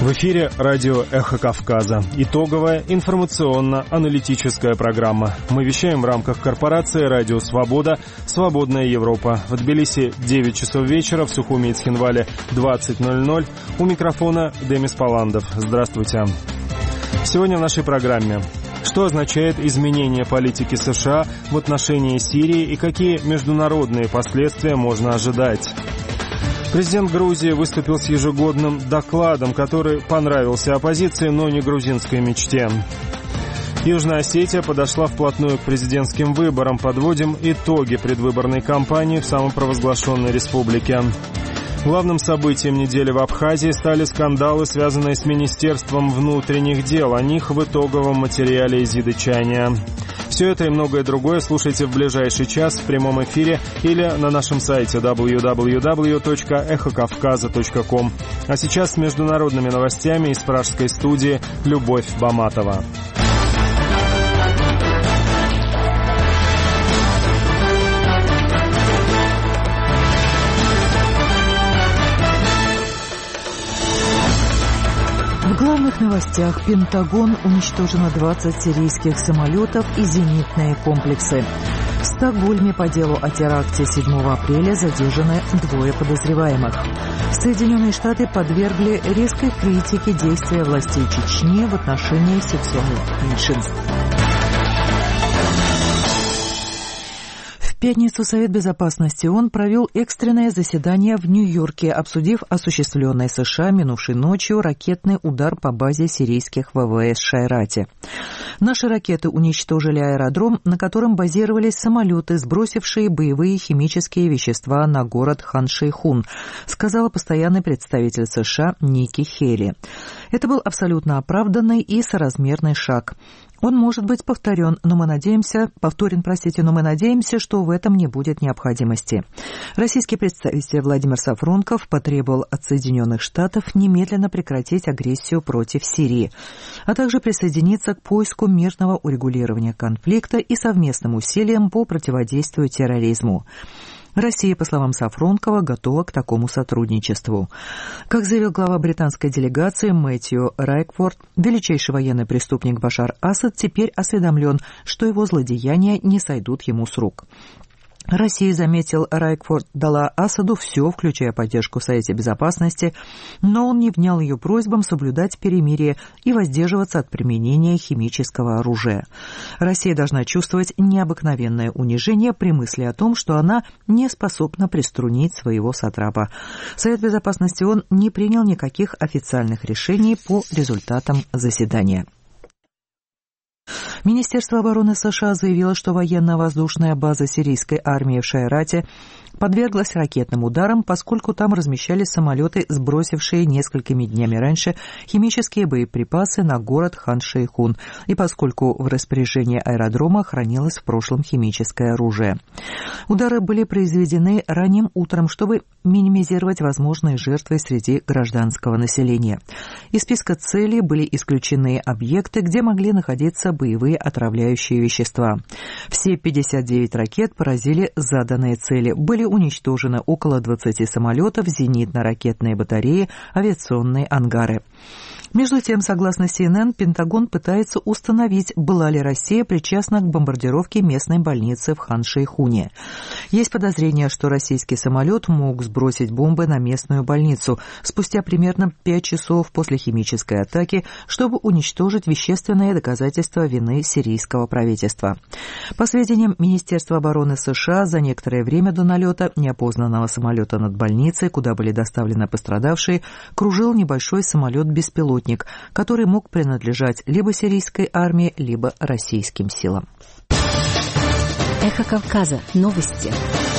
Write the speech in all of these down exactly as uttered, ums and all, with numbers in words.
В эфире радио «Эхо Кавказа». Итоговая информационно-аналитическая программа. Мы вещаем в рамках корпорации «Радио Свобода», «Свободная Европа». В Тбилиси девять часов вечера, в Сухуми и Цхинвале двадцать ноль ноль. У микрофона Демис Паландов. Здравствуйте. Сегодня в нашей программе. Что означает изменение политики США в отношении Сирии и какие международные последствия можно ожидать? Президент Грузии выступил с ежегодным докладом, который понравился оппозиции, но не грузинской мечте. Южная Осетия подошла вплотную к президентским выборам. Подводим итоги предвыборной кампании в самопровозглашенной республике. Главным событием недели в Абхазии стали скандалы, связанные с Министерством внутренних дел. О них в итоговом материале Изиды Чаня. Все это и многое другое слушайте в ближайший час в прямом эфире или на нашем сайте дабл ю дабл ю дабл ю точка эхо кавказа точка ком. А сейчас с международными новостями из пражской студии Любовь Баматова. В главных новостях: Пентагон: уничтожено двадцать сирийских самолетов и зенитные комплексы. В Стокгольме по делу о теракте седьмого апреля задержаны двое подозреваемых. Соединенные Штаты подвергли резкой критике действия властей Чечни в отношении сексуальных меньшинств. В пятницу Совет Безопасности ООН провел экстренное заседание в Нью-Йорке, обсудив осуществленный США минувшей ночью ракетный удар по базе сирийских ВВС Шайрати. Наши ракеты уничтожили аэродром, на котором базировались самолеты, сбросившие боевые химические вещества на город Хан-Шейхун, сказала постоянный представитель США Ники Хейли. Это был абсолютно оправданный и соразмерный шаг. Он может быть повторен, но мы надеемся, повторен, простите, но мы надеемся, что в этом не будет необходимости. Российский представитель Владимир Сафронков потребовал от Соединенных Штатов немедленно прекратить агрессию против Сирии, а также присоединиться к поиску мирного урегулирования конфликта и совместным усилиям по противодействию терроризму. Россия, по словам Сафронкова, готова к такому сотрудничеству. Как заявил глава британской делегации Мэтью Райкфорд, величайший военный преступник Башар Асад теперь осведомлен, что его злодеяния не сойдут ему с рук. Россия, заметил Райкфорд, дала Асаду все, включая поддержку в Совете Безопасности, но он не внял ее просьбам соблюдать перемирие и воздерживаться от применения химического оружия. Россия должна чувствовать необыкновенное унижение при мысли о том, что она не способна приструнить своего сатрапа. Совет Безопасности ООН не принял никаких официальных решений по результатам заседания. Министерство обороны США заявило, что военно-воздушная база сирийской армии в Шайрате подверглась ракетным ударам, поскольку там размещались самолеты, сбросившие несколькими днями раньше химические боеприпасы на город Хан-Шейхун, и поскольку в распоряжении аэродрома хранилось в прошлом химическое оружие. Удары были произведены ранним утром, чтобы минимизировать возможные жертвы среди гражданского населения. Из списка целей были исключены объекты, где могли находиться боевые отравляющие вещества. Все пятьдесят девять ракет поразили заданные цели. Были уничтожено около двадцати самолетов, зенитно-ракетные батареи, авиационные ангары. Между тем, согласно Си Эн Эн, Пентагон пытается установить, была ли Россия причастна к бомбардировке местной больницы в Хан-Шейхуне. Есть подозрение, что российский самолет мог сбросить бомбы на местную больницу спустя примерно пять часов после химической атаки, чтобы уничтожить вещественные доказательства вины сирийского правительства. По сведениям Министерства обороны США, за некоторое время до налета неопознанного самолета над больницей, куда были доставлены пострадавшие, кружил небольшой самолет-беспилотник, который мог принадлежать либо сирийской армии, либо российским силам. Эхо Кавказа. Новости.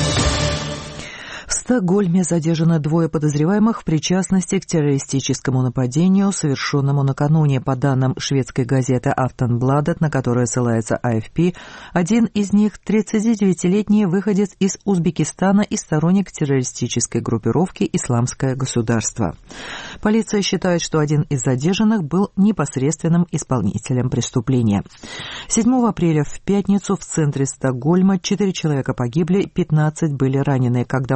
В Стокгольме задержано двое подозреваемых в причастности к террористическому нападению, совершенному накануне. По данным шведской газеты «Афтонбладет», на которую ссылается А Эф Пи, один из них – тридцатидевятилетний выходец из Узбекистана и сторонник террористической группировки «Исламское государство». Полиция считает, что один из задержанных был непосредственным исполнителем преступления. седьмого апреля в пятницу в центре Стокгольма четыре человека погибли, пятнадцать были ранены, когда угнанный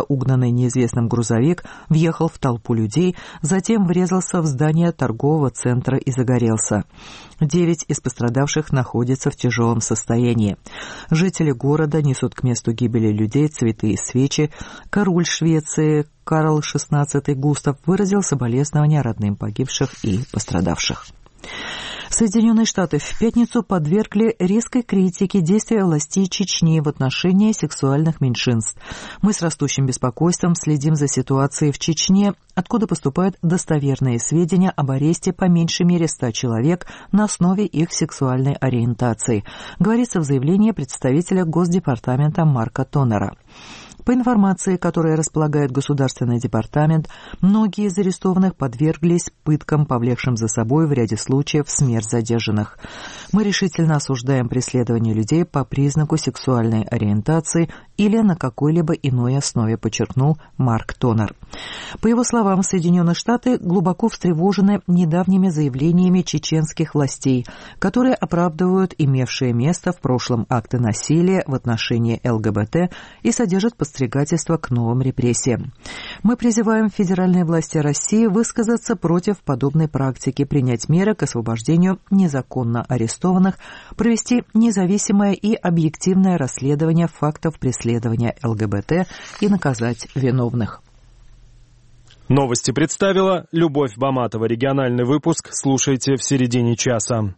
припаркованный неизвестным грузовик въехал в толпу людей, затем врезался в здание торгового центра и загорелся. Девять из пострадавших находятся в тяжелом состоянии. Жители города несут к месту гибели людей цветы и свечи. Король Швеции Карл шестнадцатый Густав выразил соболезнования родным погибших и пострадавших. Соединенные Штаты в пятницу подвергли резкой критике действия властей Чечни в отношении сексуальных меньшинств. Мы с растущим беспокойством следим за ситуацией в Чечне, откуда поступают достоверные сведения об аресте по меньшей мере ста человек на основе их сексуальной ориентации, говорится в заявлении представителя Госдепартамента Марка Тоннера. По информации, которой располагает Государственный департамент, многие из арестованных подверглись пыткам, повлекшим за собой в ряде случаев смерть задержанных. Мы решительно осуждаем преследование людей по признаку сексуальной ориентации или на какой-либо иной основе, подчеркнул Марк Тоннер. По его словам, Соединенные Штаты глубоко встревожены недавними заявлениями чеченских властей, которые оправдывают имевшие место в прошлом акты насилия в отношении ЛГБТ и содержат подстрекательство к новым репрессиям. Мы призываем федеральные власти России высказаться против подобной практики, принять меры к освобождению незаконно арестованных, провести независимое и объективное расследование фактов преследования ЛГБТ и наказать виновных. Новости представила Любовь Баматова. Региональный выпуск слушайте в середине часа.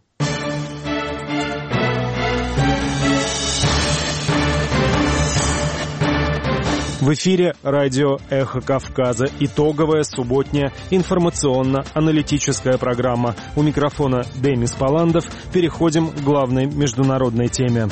В эфире радио «Эхо Кавказа». Итоговая субботняя информационно-аналитическая программа. У микрофона Демис Паландов. Переходим к главной международной теме.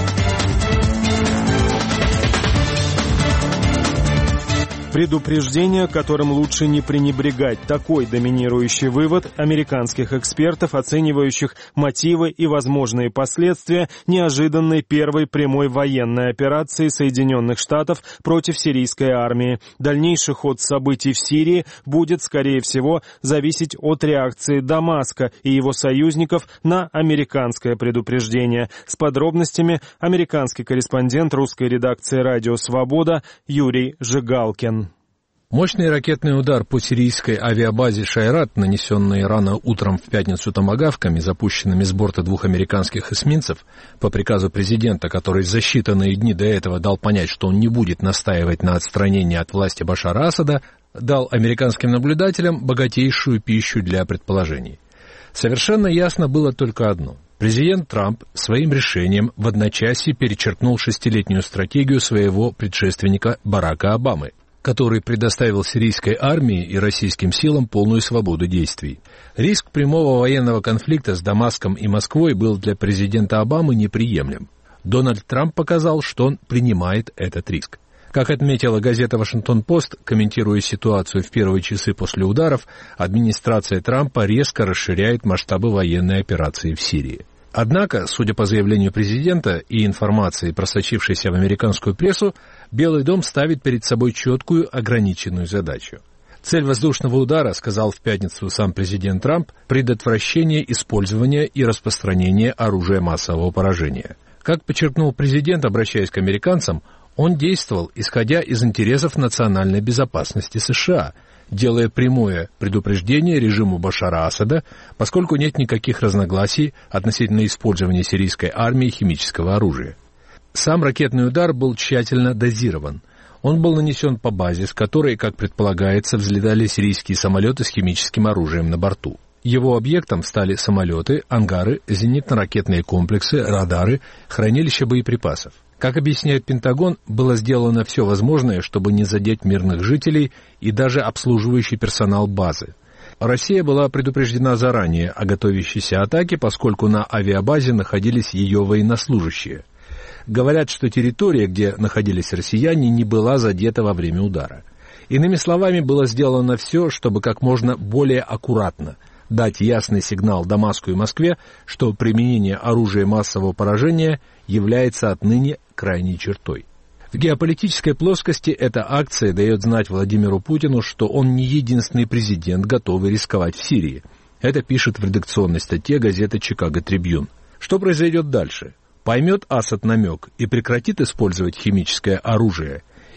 Предупреждение, которым лучше не пренебрегать. Такой доминирующий вывод американских экспертов, оценивающих мотивы и возможные последствия неожиданной первой прямой военной операции Соединенных Штатов против сирийской армии. Дальнейший ход событий в Сирии будет, скорее всего, зависеть от реакции Дамаска и его союзников на американское предупреждение. С подробностями американский корреспондент русской редакции «Радио Свобода» Юрий Жигалкин. Мощный ракетный удар по сирийской авиабазе «Шайрат», нанесенный рано утром в пятницу томагавками, запущенными с борта двух американских эсминцев, по приказу президента, который за считанные дни до этого дал понять, что он не будет настаивать на отстранении от власти Башара Асада, дал американским наблюдателям богатейшую пищу для предположений. Совершенно ясно было только одно. Президент Трамп своим решением в одночасье перечеркнул шестилетнюю стратегию своего предшественника Барака Обамы, который предоставил сирийской армии и российским силам полную свободу действий. Риск прямого военного конфликта с Дамаском и Москвой был для президента Обамы неприемлем. Дональд Трамп показал, что он принимает этот риск. Как отметила газета «Вашингтон-Пост», комментируя ситуацию в первые часы после ударов, администрация Трампа резко расширяет масштабы военной операции в Сирии. Однако, судя по заявлению президента и информации, просочившейся в американскую прессу, Белый дом ставит перед собой четкую, ограниченную задачу. Цель воздушного удара, сказал в пятницу сам президент Трамп, предотвращение использования и распространения оружия массового поражения. Как подчеркнул президент, обращаясь к американцам, он действовал, исходя из интересов национальной безопасности США, делая прямое предупреждение режиму Башара Асада, поскольку нет никаких разногласий относительно использования сирийской армии химического оружия. Сам ракетный удар был тщательно дозирован. Он был нанесен по базе, с которой, как предполагается, взлетали сирийские самолеты с химическим оружием на борту. Его объектом стали самолеты, ангары, зенитно-ракетные комплексы, радары, хранилища боеприпасов. Как объясняет Пентагон, было сделано все возможное, чтобы не задеть мирных жителей и даже обслуживающий персонал базы. Россия была предупреждена заранее о готовящейся атаке, поскольку на авиабазе находились ее военнослужащие. Говорят, что территория, где находились россияне, не была задета во время удара. Иными словами, было сделано все, чтобы как можно более аккуратно дать ясный сигнал Дамаску и Москве, что применение оружия массового поражения является отныне крайней чертой. В геополитической плоскости эта акция дает знать Владимиру Путину, что он не единственный президент, готовый рисковать в Сирии. Это пишет в редакционной статье газета «Чикаго Трибьюн». Что произойдет дальше? Поймет Асад намек и прекратит использовать химическое оружие?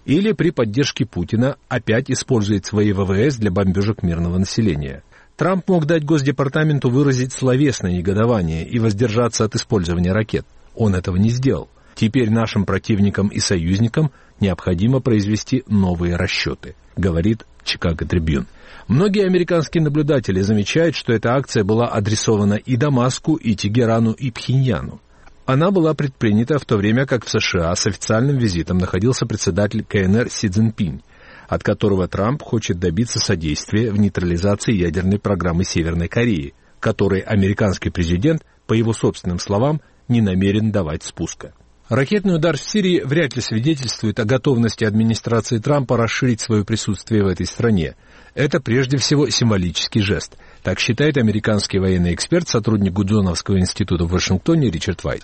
или при поддержке Путина опять использует свои ВВС для бомбежек мирного населения. Трамп мог дать Госдепартаменту выразить словесное негодование и воздержаться от использования ракет. Он этого не сделал. Теперь нашим противникам и союзникам необходимо произвести новые расчеты, говорит Chicago Tribune. Многие американские наблюдатели замечают, что эта акция была адресована и Дамаску, и Тегерану, и Пхеньяну. Она была предпринята в то время, как в США с официальным визитом находился председатель ка эн эр Си Цзиньпинь, от которого Трамп хочет добиться содействия в нейтрализации ядерной программы Северной Кореи, которой американский президент, по его собственным словам, не намерен давать спуска. Ракетный удар в Сирии вряд ли свидетельствует о готовности администрации Трампа расширить свое присутствие в этой стране. Это прежде всего символический жест. Так считает американский военный эксперт, сотрудник Гудзоновского института в Вашингтоне Ричард Вайт.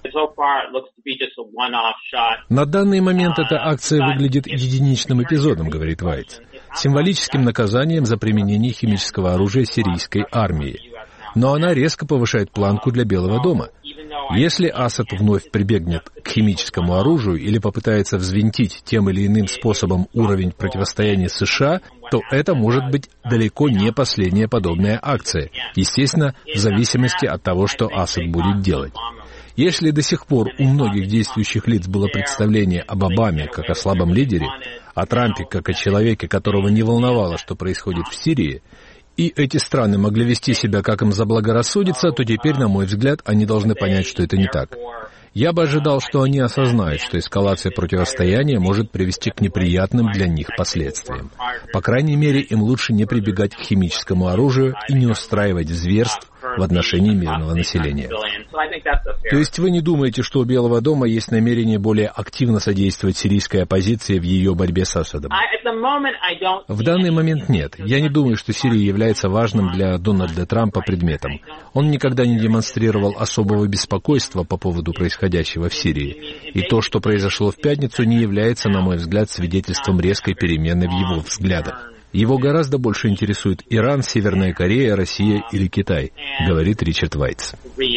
На данный момент эта акция выглядит единичным эпизодом, говорит Вайт, символическим наказанием за применение химического оружия сирийской армии. Но она резко повышает планку для Белого дома. Если Асад вновь прибегнет к химическому оружию или попытается взвинтить тем или иным способом уровень противостояния США, то это может быть далеко не последняя подобная акция, естественно, в зависимости от того, что Асад будет делать. Если до сих пор у многих действующих лиц было представление об Обаме как о слабом лидере, о Трампе как о человеке, которого не волновало, что происходит в Сирии, и эти страны могли вести себя, как им заблагорассудится, то теперь, на мой взгляд, они должны понять, что это не так. Я бы ожидал, что они осознают, что эскалация противостояния может привести к неприятным для них последствиям. По крайней мере, им лучше не прибегать к химическому оружию и не устраивать зверств в отношении мирного населения. То есть вы не думаете, что у Белого дома есть намерение более активно содействовать сирийской оппозиции в ее борьбе с Асадом? В данный момент нет. Я не думаю, что Сирия является важным для Дональда Трампа предметом. Он никогда не демонстрировал особого беспокойства по поводу происходящего в Сирии. И то, что произошло в пятницу, не является, на мой взгляд, свидетельством резкой перемены в его взглядах. Его гораздо больше интересует Иран, Северная Корея, Россия или Китай, говорит Ричард Вайтс.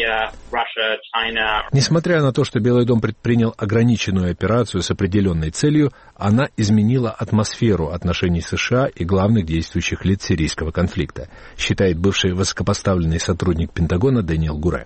Несмотря на то, что Белый дом предпринял ограниченную операцию с определенной целью, она изменила атмосферу отношений США и главных действующих лиц сирийского конфликта, считает бывший высокопоставленный сотрудник Пентагона Дэниел Гуре.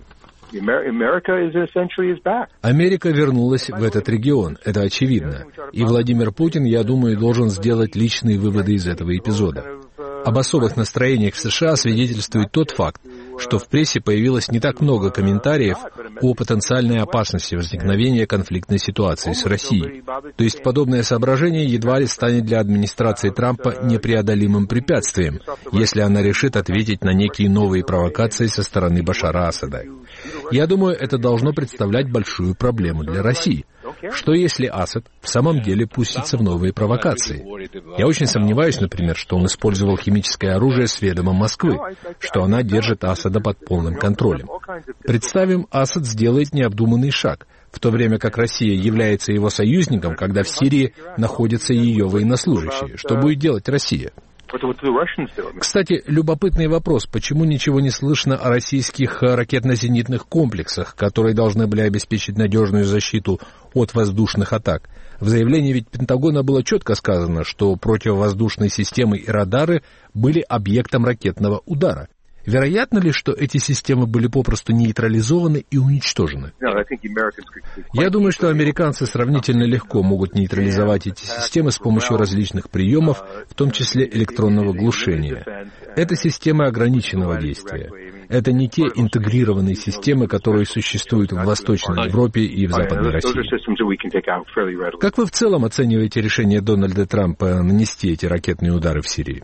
Америка вернулась в этот регион, это очевидно. И Владимир Путин, я думаю, должен сделать личные выводы из этого эпизода. Об особых настроениях в США свидетельствует тот факт, что в прессе появилось не так много комментариев о потенциальной опасности возникновения конфликтной ситуации с Россией. То есть подобное соображение едва ли станет для администрации Трампа непреодолимым препятствием, если она решит ответить на некие новые провокации со стороны Башара Асада. Я думаю, это должно представлять большую проблему для России. Что если Асад в самом деле пустится в новые провокации? Я очень сомневаюсь, например, что он использовал химическое оружие с ведома Москвы, что она держит Асада под полным контролем. Представим, Асад сделает необдуманный шаг, в то время как Россия является его союзником, когда в Сирии находятся ее военнослужащие. Что будет делать Россия? Кстати, любопытный вопрос, почему ничего не слышно о российских ракетно-зенитных комплексах, которые должны были обеспечить надежную защиту от воздушных атак? В заявлении ведь Пентагона было четко сказано, что противовоздушные системы и радары были объектом ракетного удара. Вероятно ли, что эти системы были попросту нейтрализованы и уничтожены? Я думаю, что американцы сравнительно легко могут нейтрализовать эти системы с помощью различных приемов, в том числе электронного глушения. Это системы ограниченного действия. Это не те интегрированные системы, которые существуют в Восточной Европе и в Западной России. Как вы в целом оцениваете решение Дональда Трампа нанести эти ракетные удары в Сирии?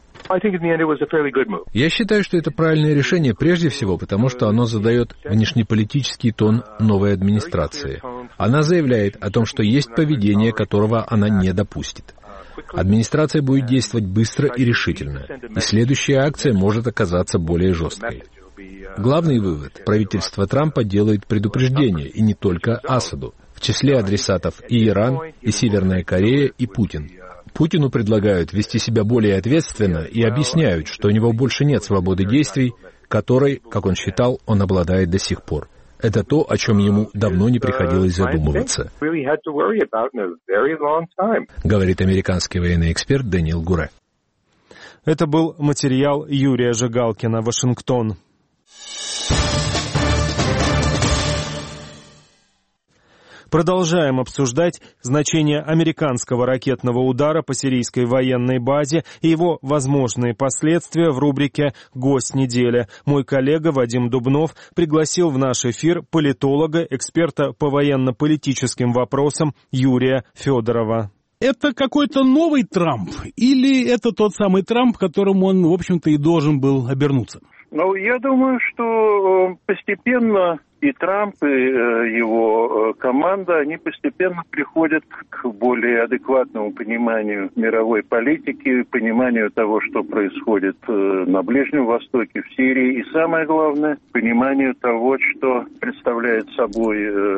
Я считаю, что это правильное решение прежде всего, потому что оно задает внешнеполитический тон новой администрации. Она заявляет о том, что есть поведение, которого она не допустит. Администрация будет действовать быстро и решительно, и следующая акция может оказаться более жесткой. Главный вывод. Правительство Трампа делает предупреждение, и не только Асаду. В числе адресатов и Иран, и Северная Корея, и Путин. Путину предлагают вести себя более ответственно и объясняют, что у него больше нет свободы действий, которой, как он считал, он обладает до сих пор. Это то, о чем ему давно не приходилось задумываться, говорит американский военный эксперт Дэниел Гуре. Это был материал Юрия Жигалкина, Вашингтон. Продолжаем обсуждать значение американского ракетного удара по сирийской военной базе и его возможные последствия в рубрике «Гость недели». Мой коллега Вадим Дубнов пригласил в наш эфир политолога, эксперта по военно-политическим вопросам Юрия Федорова. Это какой-то новый Трамп или это тот самый Трамп, которым он, в общем-то, и должен был обернуться? Ну, я думаю, что постепенно и Трамп, и его команда, они постепенно приходят к более адекватному пониманию мировой политики, пониманию того, что происходит на Ближнем Востоке, в Сирии, и самое главное, пониманию того, что представляет собой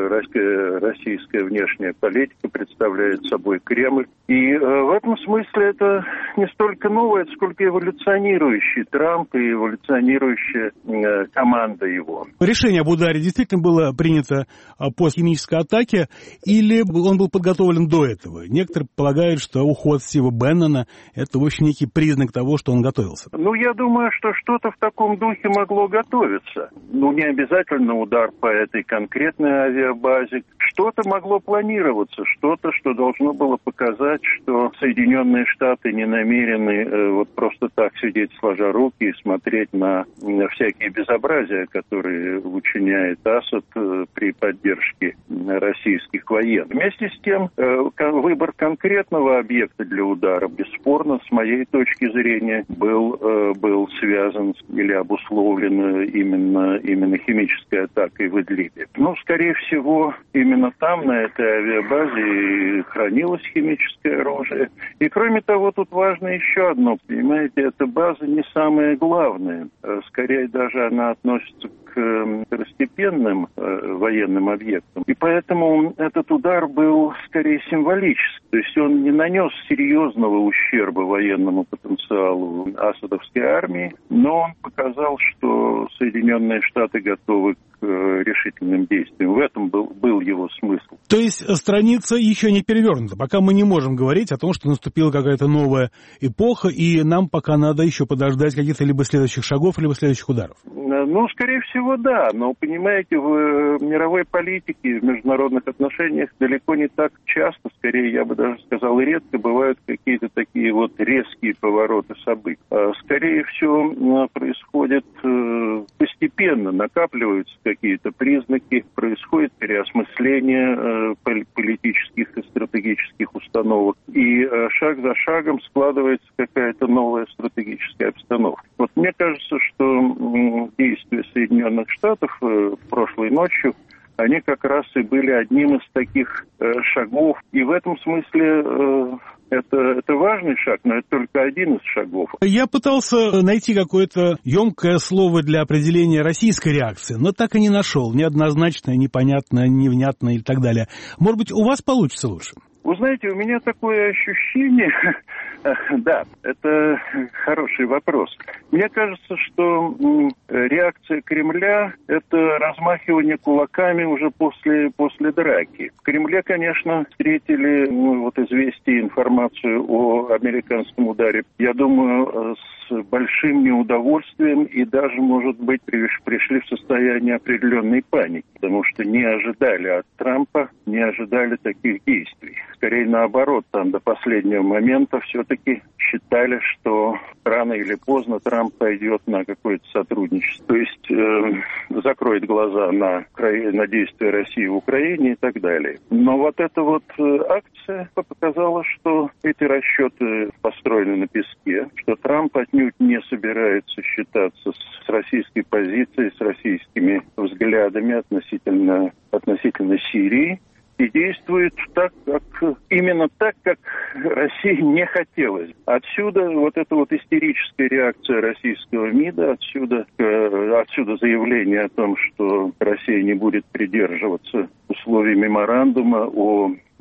российская внешняя политика, представляет собой Кремль. И в этом смысле это не столько новое, сколько эволюционирующий Трамп и эволюционирующая команда его. Решение об ударе действительно было принято после химической атаки, или он был подготовлен до этого? Некоторые полагают, что уход Стива Беннона – это, в общем, некий признак того, что он готовился. Ну, я думаю, что что-то в таком духе могло готовиться. Ну, не обязательно удар по этой конкретной авиабазе. Что-то могло планироваться, что-то, что должно было показать, что Соединенные Штаты не намерены э, вот просто так сидеть сложа руки и смотреть на, на всякие безобразия, которые учиняет Асад э, при поддержке российских военных. Вместе с тем, э, выбор конкретного объекта для удара, бесспорно, с моей точки зрения, был, э, был связан или обусловлен именно, именно химической атакой в Идлибе. Ну, скорее всего, именно там, на этой авиабазе, хранилось химическое оружие. И, кроме того, тут важно еще одно. Понимаете, эта база не самая главная. Скорее, даже она относится к второстепенным э, военным объектам. И поэтому этот удар был скорее символический. То есть он не нанес серьезного ущерба военному потенциалу асадовской армии, но он показал, что Соединенные Штаты готовы к э, решительным действиям. В этом был, был его смысл. То есть страница еще не перевернута. Пока мы не можем говорить о том, что наступила какая-то новая эпоха, и нам пока надо еще подождать каких-то либо следующих шагов, либо следующих ударов. Ну, скорее всего, да. Но, понимаете, в мировой политике, в международных отношениях далеко не так часто, скорее, я бы даже сказал, редко бывают какие-то такие вот резкие повороты событий. Скорее всего, происходит постепенно, накапливаются какие-то признаки, происходит переосмысление политических и стратегических установок, и шаг за шагом складывается какая-то новая стратегическая обстановка. Вот мне кажется, что действия Соединенных Штатов прошлой ночью, они как раз и были одним из таких э, шагов. И в этом смысле э, это, это важный шаг, но это только один из шагов. Я пытался найти какое-то емкое слово для определения российской реакции, но так и не нашел. Неоднозначное, непонятное, невнятное и так далее. Может быть, у вас получится лучше? Вы знаете, у меня такое ощущение, да, это хороший вопрос. Мне кажется, что реакция Кремля – это размахивание кулаками уже после, после драки. В Кремле, конечно, встретили ну, вот известие, информацию о американском ударе, я думаю, с большим неудовольствием и даже, может быть, пришли в состояние определенной паники, потому что не ожидали от Трампа, не ожидали таких действий. Скорее наоборот, там до последнего момента все-таки считали, что рано или поздно Трамп пойдет на какое-то сотрудничество. То есть э, закроет глаза на, на действия России в Украине и так далее. Но вот эта вот э, акция показала, что эти расчеты построены на песке, что Трамп отнюдь не собирается считаться с, с российской позицией, с российскими взглядами относительно, относительно Сирии. И действует так, как, именно так, как России не хотелось. Отсюда вот эта вот истерическая реакция российского МИДа, отсюда, э, отсюда заявление о том, что Россия не будет придерживаться условий меморандума о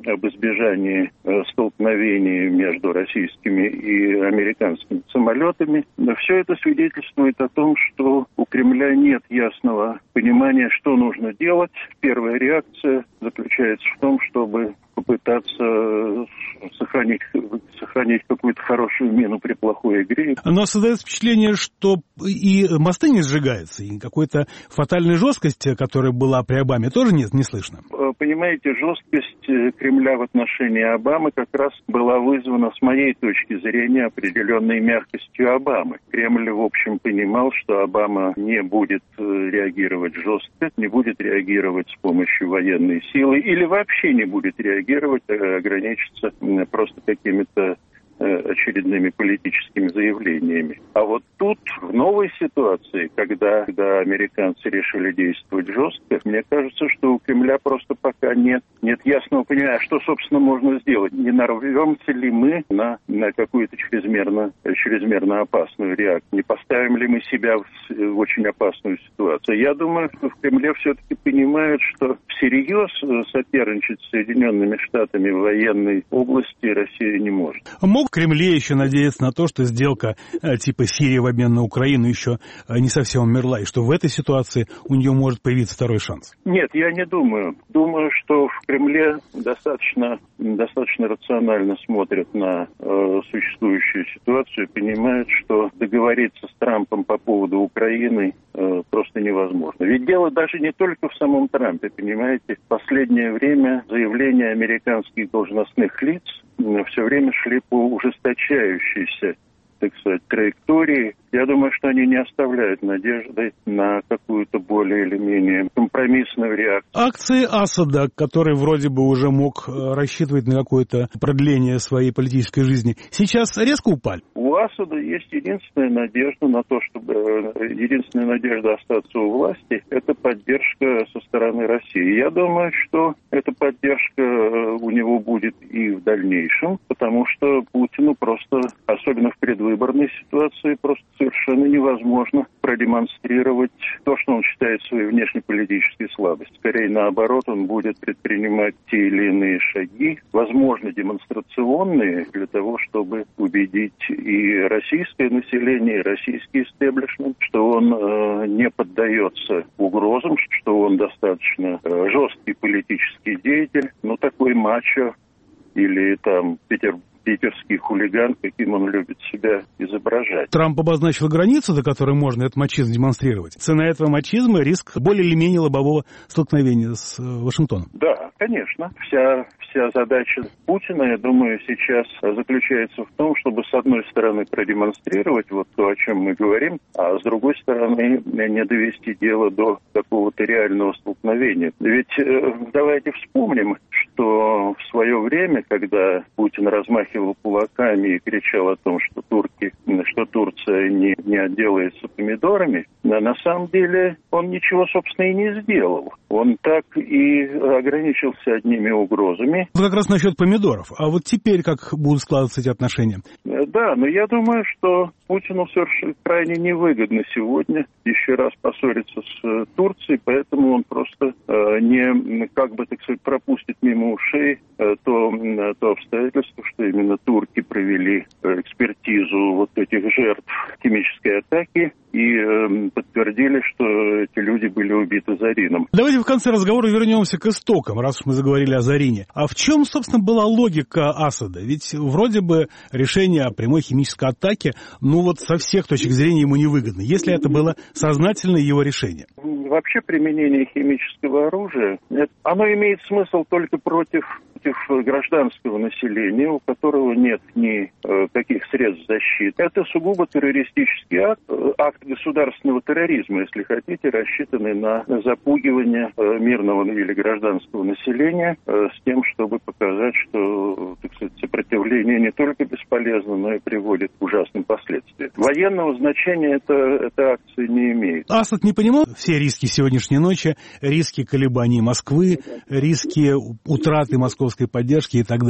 об избежании столкновений между российскими и американскими самолетами. Все это свидетельствует о том, что у Кремля нет ясного понимания, что нужно делать. Первая реакция заключается в том, чтобы попытаться сохранить, сохранить какую-то хорошую мину при плохой игре. Но создается впечатление, что и мосты не сжигаются, и какой-то фатальной жесткости, которая была при Обаме, тоже нет, не слышно. Понимаете, жесткость Кремля в отношении Обамы как раз была вызвана, с моей точки зрения, определенной мягкостью Обамы. Кремль, в общем, понимал, что Обама не будет реагировать жестко, не будет реагировать с помощью военной силы или вообще не будет реагировать, а ограничиться просто какими-то очередными политическими заявлениями. А вот тут, в новой ситуации, когда, когда американцы решили действовать жестко, мне кажется, что у Кремля просто пока нет, нет ясного понимания, что, собственно, можно сделать. Не нарвемся ли мы на, на какую-то чрезмерно, чрезмерно опасную реакцию? Не поставим ли мы себя в, в очень опасную ситуацию? Я думаю, что в Кремле все-таки понимают, что всерьез соперничать с Соединенными Штатами в военной области Россия не может. Мог в Кремле еще надеяться на то, что сделка типа Сирии в обмен на Украину еще не совсем умерла, и что в этой ситуации у нее может появиться второй шанс? Нет, я не думаю. Думаю, что в Кремле достаточно, достаточно рационально смотрят на э, существующую ситуацию и понимают, что договориться с Трампом по поводу Украины э, просто невозможно. Ведь дело даже не только в самом Трампе, понимаете. В последнее время заявления американских должностных лиц все время шли по ужесточающейся, так сказать, траектории. Я думаю, что они не оставляют надежды на какую-то более или менее компромиссную реакцию. Акции Асада, который вроде бы уже мог рассчитывать на какое-то продление своей политической жизни, сейчас резко упали? У Асада есть единственная надежда на то, чтобы... Единственная надежда остаться у власти – это поддержка со стороны России. Я думаю, что эта поддержка у него будет и в дальнейшем, потому что Путину просто, особенно в предвыборной ситуации, просто совершенно невозможно продемонстрировать то, что он считает своей внешнеполитической слабостью. Скорее, наоборот, он будет предпринимать те или иные шаги, возможно, демонстрационные, для того, чтобы убедить и российское население, и российский истеблишмент, что он э, не поддается угрозам, что он достаточно э, жесткий политический деятель, но такой мачо или там Петер питерский хулиган, каким он любит себя изображать. Трамп обозначил границу, до которой можно этот мачизм демонстрировать. Цена этого мачизма — риск более или менее лобового столкновения с Вашингтоном. Да, конечно. Вся, вся задача Путина, я думаю, сейчас заключается в том, чтобы с одной стороны продемонстрировать вот то, о чем мы говорим, а с другой стороны не довести дело до какого-то реального столкновения. Ведь э, давайте вспомним, что в свое время, когда Путин размахивал кулаками и кричал о том, что турки, что Турция не, не отделается помидорами, на самом деле он ничего, собственно, и не сделал. Он так и ограничился одними угрозами. Как раз насчет помидоров. А вот теперь как будут складываться эти отношения? Да, но я думаю, что Путину совершенно крайне невыгодно сегодня еще раз поссориться с Турцией, поэтому он просто э, не, как бы, так сказать, пропустит мимо ушей э, то, то обстоятельство, что именно турки провели экспертизу вот этих жертв химической атаки и э, подтвердили, что эти люди были убиты Зарином. Давайте в конце разговора вернемся к истокам, раз уж мы заговорили о Зарине. А в чем, собственно, была логика Асада? Ведь вроде бы решение о прямой химической атаке, ну вот со всех точек зрения ему невыгодно, если это было сознательное его решение. Вообще применение химического оружия, оно имеет смысл только против, против гражданского населения, у которого нет никаких средств защиты. Это сугубо террористический акт, акт государственного терроризма, если хотите, рассчитанный на запугивание мирного или гражданского населения с тем, чтобы показать, что, так сказать, сопротивление не только бесполезно, но и приводит к ужасным последствиям. Военного значения это, эта акция не имеет. Асад не понимал все риски сегодняшней ночи, риски колебаний Москвы, риски утраты московской поддержки и так далее?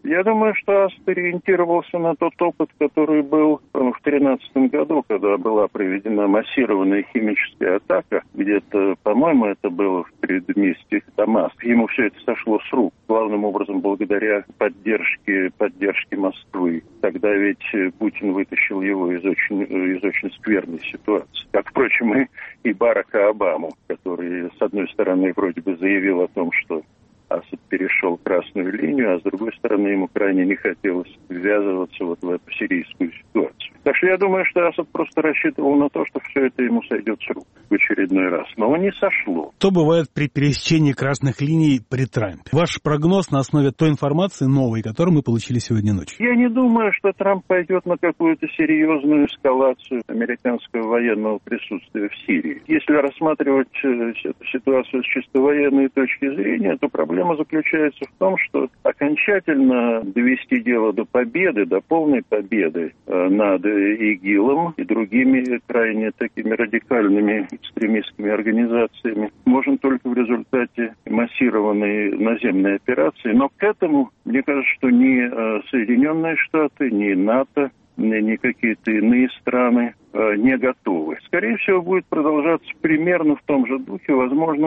Я думаю, что АСАД ориентировался на тот опыт, который был в две тысячи тринадцатом году, когда была проведена массированная химическая атака. Где-то, по-моему, это было в предместье Дамаск. Ему все это сошло с рук, главным образом благодаря поддержке, поддержке Москвы. Тогда ведь Путин вытащил его из очень, из очень скверной ситуации. Как, впрочем, и, и Барака Обаму, который, с одной стороны, вроде бы заявил о том, что Асад перешел красную линию, а с другой стороны, ему крайне не хотелось ввязываться вот в эту сирийскую ситуацию. Так что я думаю, что Асад просто рассчитывал на то, что все это ему сойдет с рук в очередной раз. Но не сошло. Что бывает при пересечении красных линий при Трампе? Ваш прогноз на основе той информации новой, которую мы получили сегодня ночью? Я не думаю, что Трамп пойдет на какую-то серьезную эскалацию американского военного присутствия в Сирии. Если рассматривать эту ситуацию с чисто военной точки зрения, то проблема заключается в том, что окончательно довести дело до победы, до полной победы над ИГИЛом и другими крайне такими радикальными экстремистскими организациями можно только в результате массированной наземной операции. Но к этому, мне кажется, что ни Соединенные Штаты, ни НАТО, ни какие-то иные страны не готовы. Скорее всего, будет продолжаться примерно в том же духе, возможно,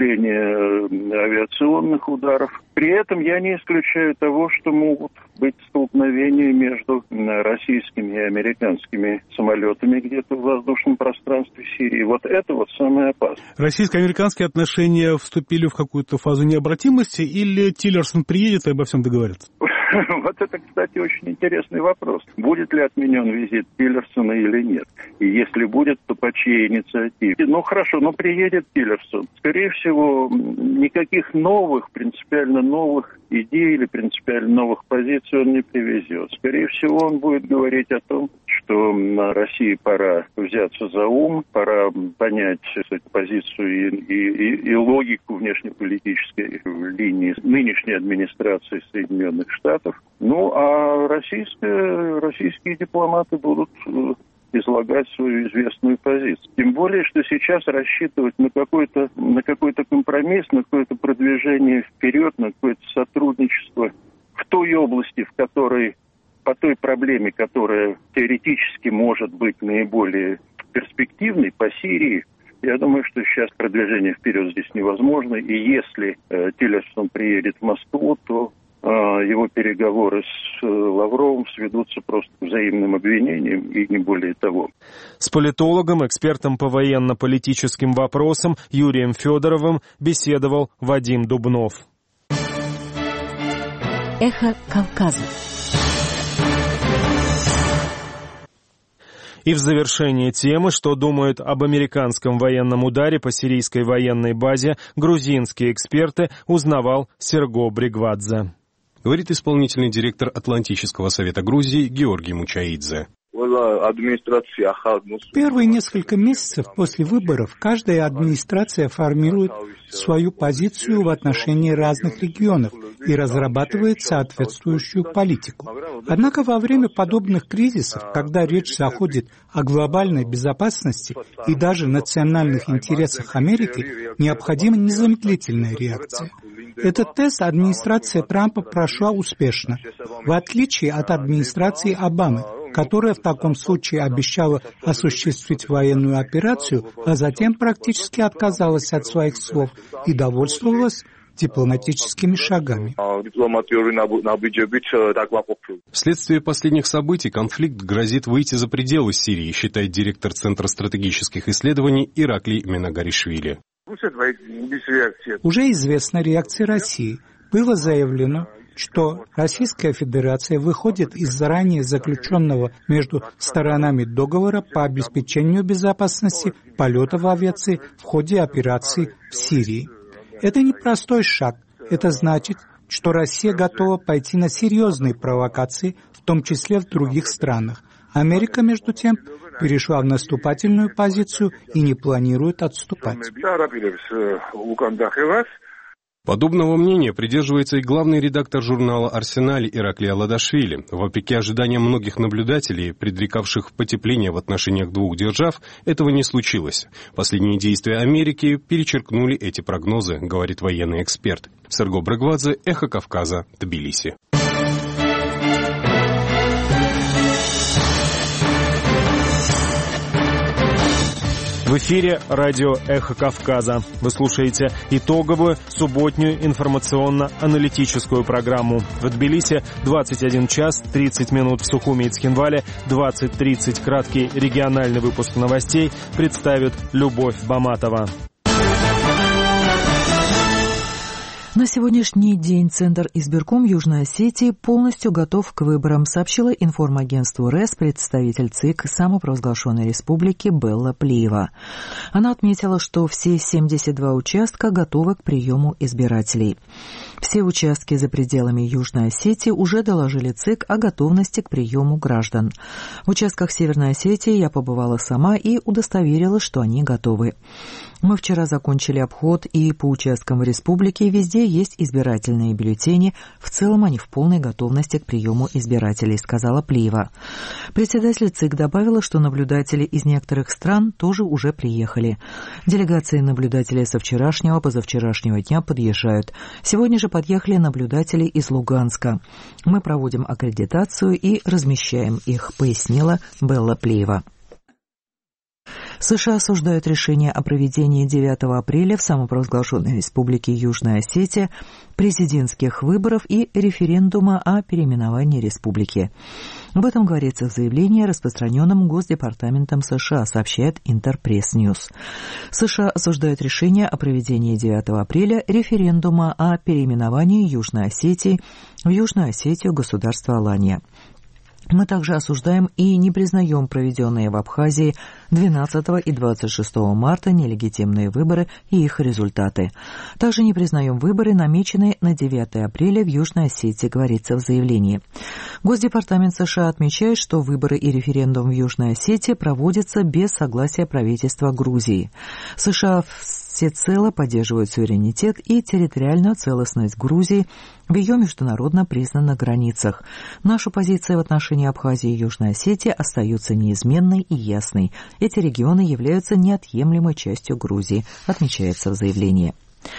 усиление авиационных ударов. При этом я не исключаю того, что могут быть столкновения между российскими и американскими самолетами где-то в воздушном пространстве Сирии. Вот это вот самое опасное. Российско-американские отношения вступили в какую-то фазу необратимости, или Тиллерсон приедет и обо всем договорится? Вот это, кстати, очень интересный вопрос. Будет ли отменен визит Тиллерсона или нет? И если будет, то по чьей инициативе? Ну, хорошо, но приедет Тиллерсон. Скорее всего, никаких новых, принципиально новых идей или принципиально новых позиций он не привезет. Скорее всего, он будет говорить о том, что на России пора взяться за ум, пора понять кстати, позицию и, и, и, и логику внешнеполитической линии нынешней администрации Соединенных Штатов. Ну, а российские, российские дипломаты будут излагать свою известную позицию. Тем более, что сейчас рассчитывать на какой-то, на какой-то компромисс, на какое-то продвижение вперед, на какое-то сотрудничество в той области, в которой, по той проблеме, которая теоретически может быть наиболее перспективной, по Сирии, я думаю, что сейчас продвижение вперед здесь невозможно. И если э, Тиллерсон приедет в Москву, то его переговоры с Лавровым сведутся просто к взаимным обвинениям и не более того. С политологом, экспертом по военно-политическим вопросам Юрием Федоровым беседовал Вадим Дубнов. Эхо Кавказа. И в завершении темы, что думают об американском военном ударе по сирийской военной базе, грузинские эксперты, узнавал Серго Бригвадзе. Говорит исполнительный директор Атлантического совета Грузии Георгий Мучаидзе. Первые несколько месяцев после выборов каждая администрация формирует свою позицию в отношении разных регионов и разрабатывает соответствующую политику. Однако во время подобных кризисов, когда речь заходит о глобальной безопасности и даже национальных интересах Америки, необходима незамедлительная реакция. Этот тест администрация Трампа прошла успешно, в отличие от администрации Обамы, которая в таком случае обещала осуществить военную операцию, а затем практически отказалась от своих слов и довольствовалась дипломатическими шагами. Вследствие последних событий конфликт грозит выйти за пределы Сирии, считает директор Центра стратегических исследований Ираклий Минагаришвили. Уже известна реакция России. Было заявлено, что Российская Федерация выходит из заранее заключенного между сторонами договора по обеспечению безопасности полета в авиации в ходе операции в Сирии. Это непростой шаг. Это значит, что Россия готова пойти на серьезные провокации, в том числе в других странах. Америка, между тем, перешла в наступательную позицию и не планирует отступать. Подобного мнения придерживается и главный редактор журнала «Арсеналь» Ираклий Аладашвили. Вопреки ожиданиям многих наблюдателей, предрекавших потепление в отношениях двух держав, этого не случилось. Последние действия Америки перечеркнули эти прогнозы, говорит военный эксперт. Серго Бригвадзе, Эхо Кавказа, Тбилиси. В эфире радио «Эхо Кавказа». Вы слушаете итоговую субботнюю информационно-аналитическую программу. В Тбилиси двадцать один час тридцать минут, в Сухуми и Цхинвале двадцать тридцать. Краткий региональный выпуск новостей представит Любовь Баматова. На сегодняшний день Центр избирком Южной Осетии полностью готов к выборам, сообщила информагентству РЭС представитель ЦИК самопровозглашенной республики Белла Плиева. Она отметила, что все семьдесят два участка готовы к приему избирателей. Все участки за пределами Южной Осетии уже доложили ЦИК о готовности к приему граждан. В участках Северной Осетии я побывала сама и удостоверилась, что они готовы. Мы вчера закончили обход, и по участкам в республике везде есть избирательные бюллетени. В целом они в полной готовности к приему избирателей, сказала Плиева. Председатель ЦИК добавила, что наблюдатели из некоторых стран тоже уже приехали. Делегации наблюдателей со вчерашнего, позавчерашнего дня подъезжают. Сегодня же подъехали наблюдатели из Луганска. Мы проводим аккредитацию и размещаем их, пояснила Белла Плиева. США осуждают решение о проведении девятого апреля в самопровозглашенной республике Южная Осетия президентских выборов и референдума о переименовании республики. Об этом говорится в заявлении, распространенном Госдепартаментом США, сообщает Интерпресс Ньюс. США осуждают решение о проведении девятого апреля референдума о переименовании Южной Осетии в Южную Осетию государства Алания. Мы также осуждаем и не признаем проведенные в Абхазии двенадцатого и двадцать шестого марта нелегитимные выборы и их результаты. Также не признаем выборы, намеченные на девятое апреля в Южной Осетии, говорится в заявлении. Госдепартамент США отмечает, что выборы и референдум в Южной Осетии проводятся без согласия правительства Грузии. США всецело поддерживают суверенитет и территориальную целостность Грузии в ее международно признанных границах. Наша позиция в отношении Абхазии и Южной Осетии остается неизменной и ясной. Эти регионы являются неотъемлемой частью Грузии, отмечается в заявлении.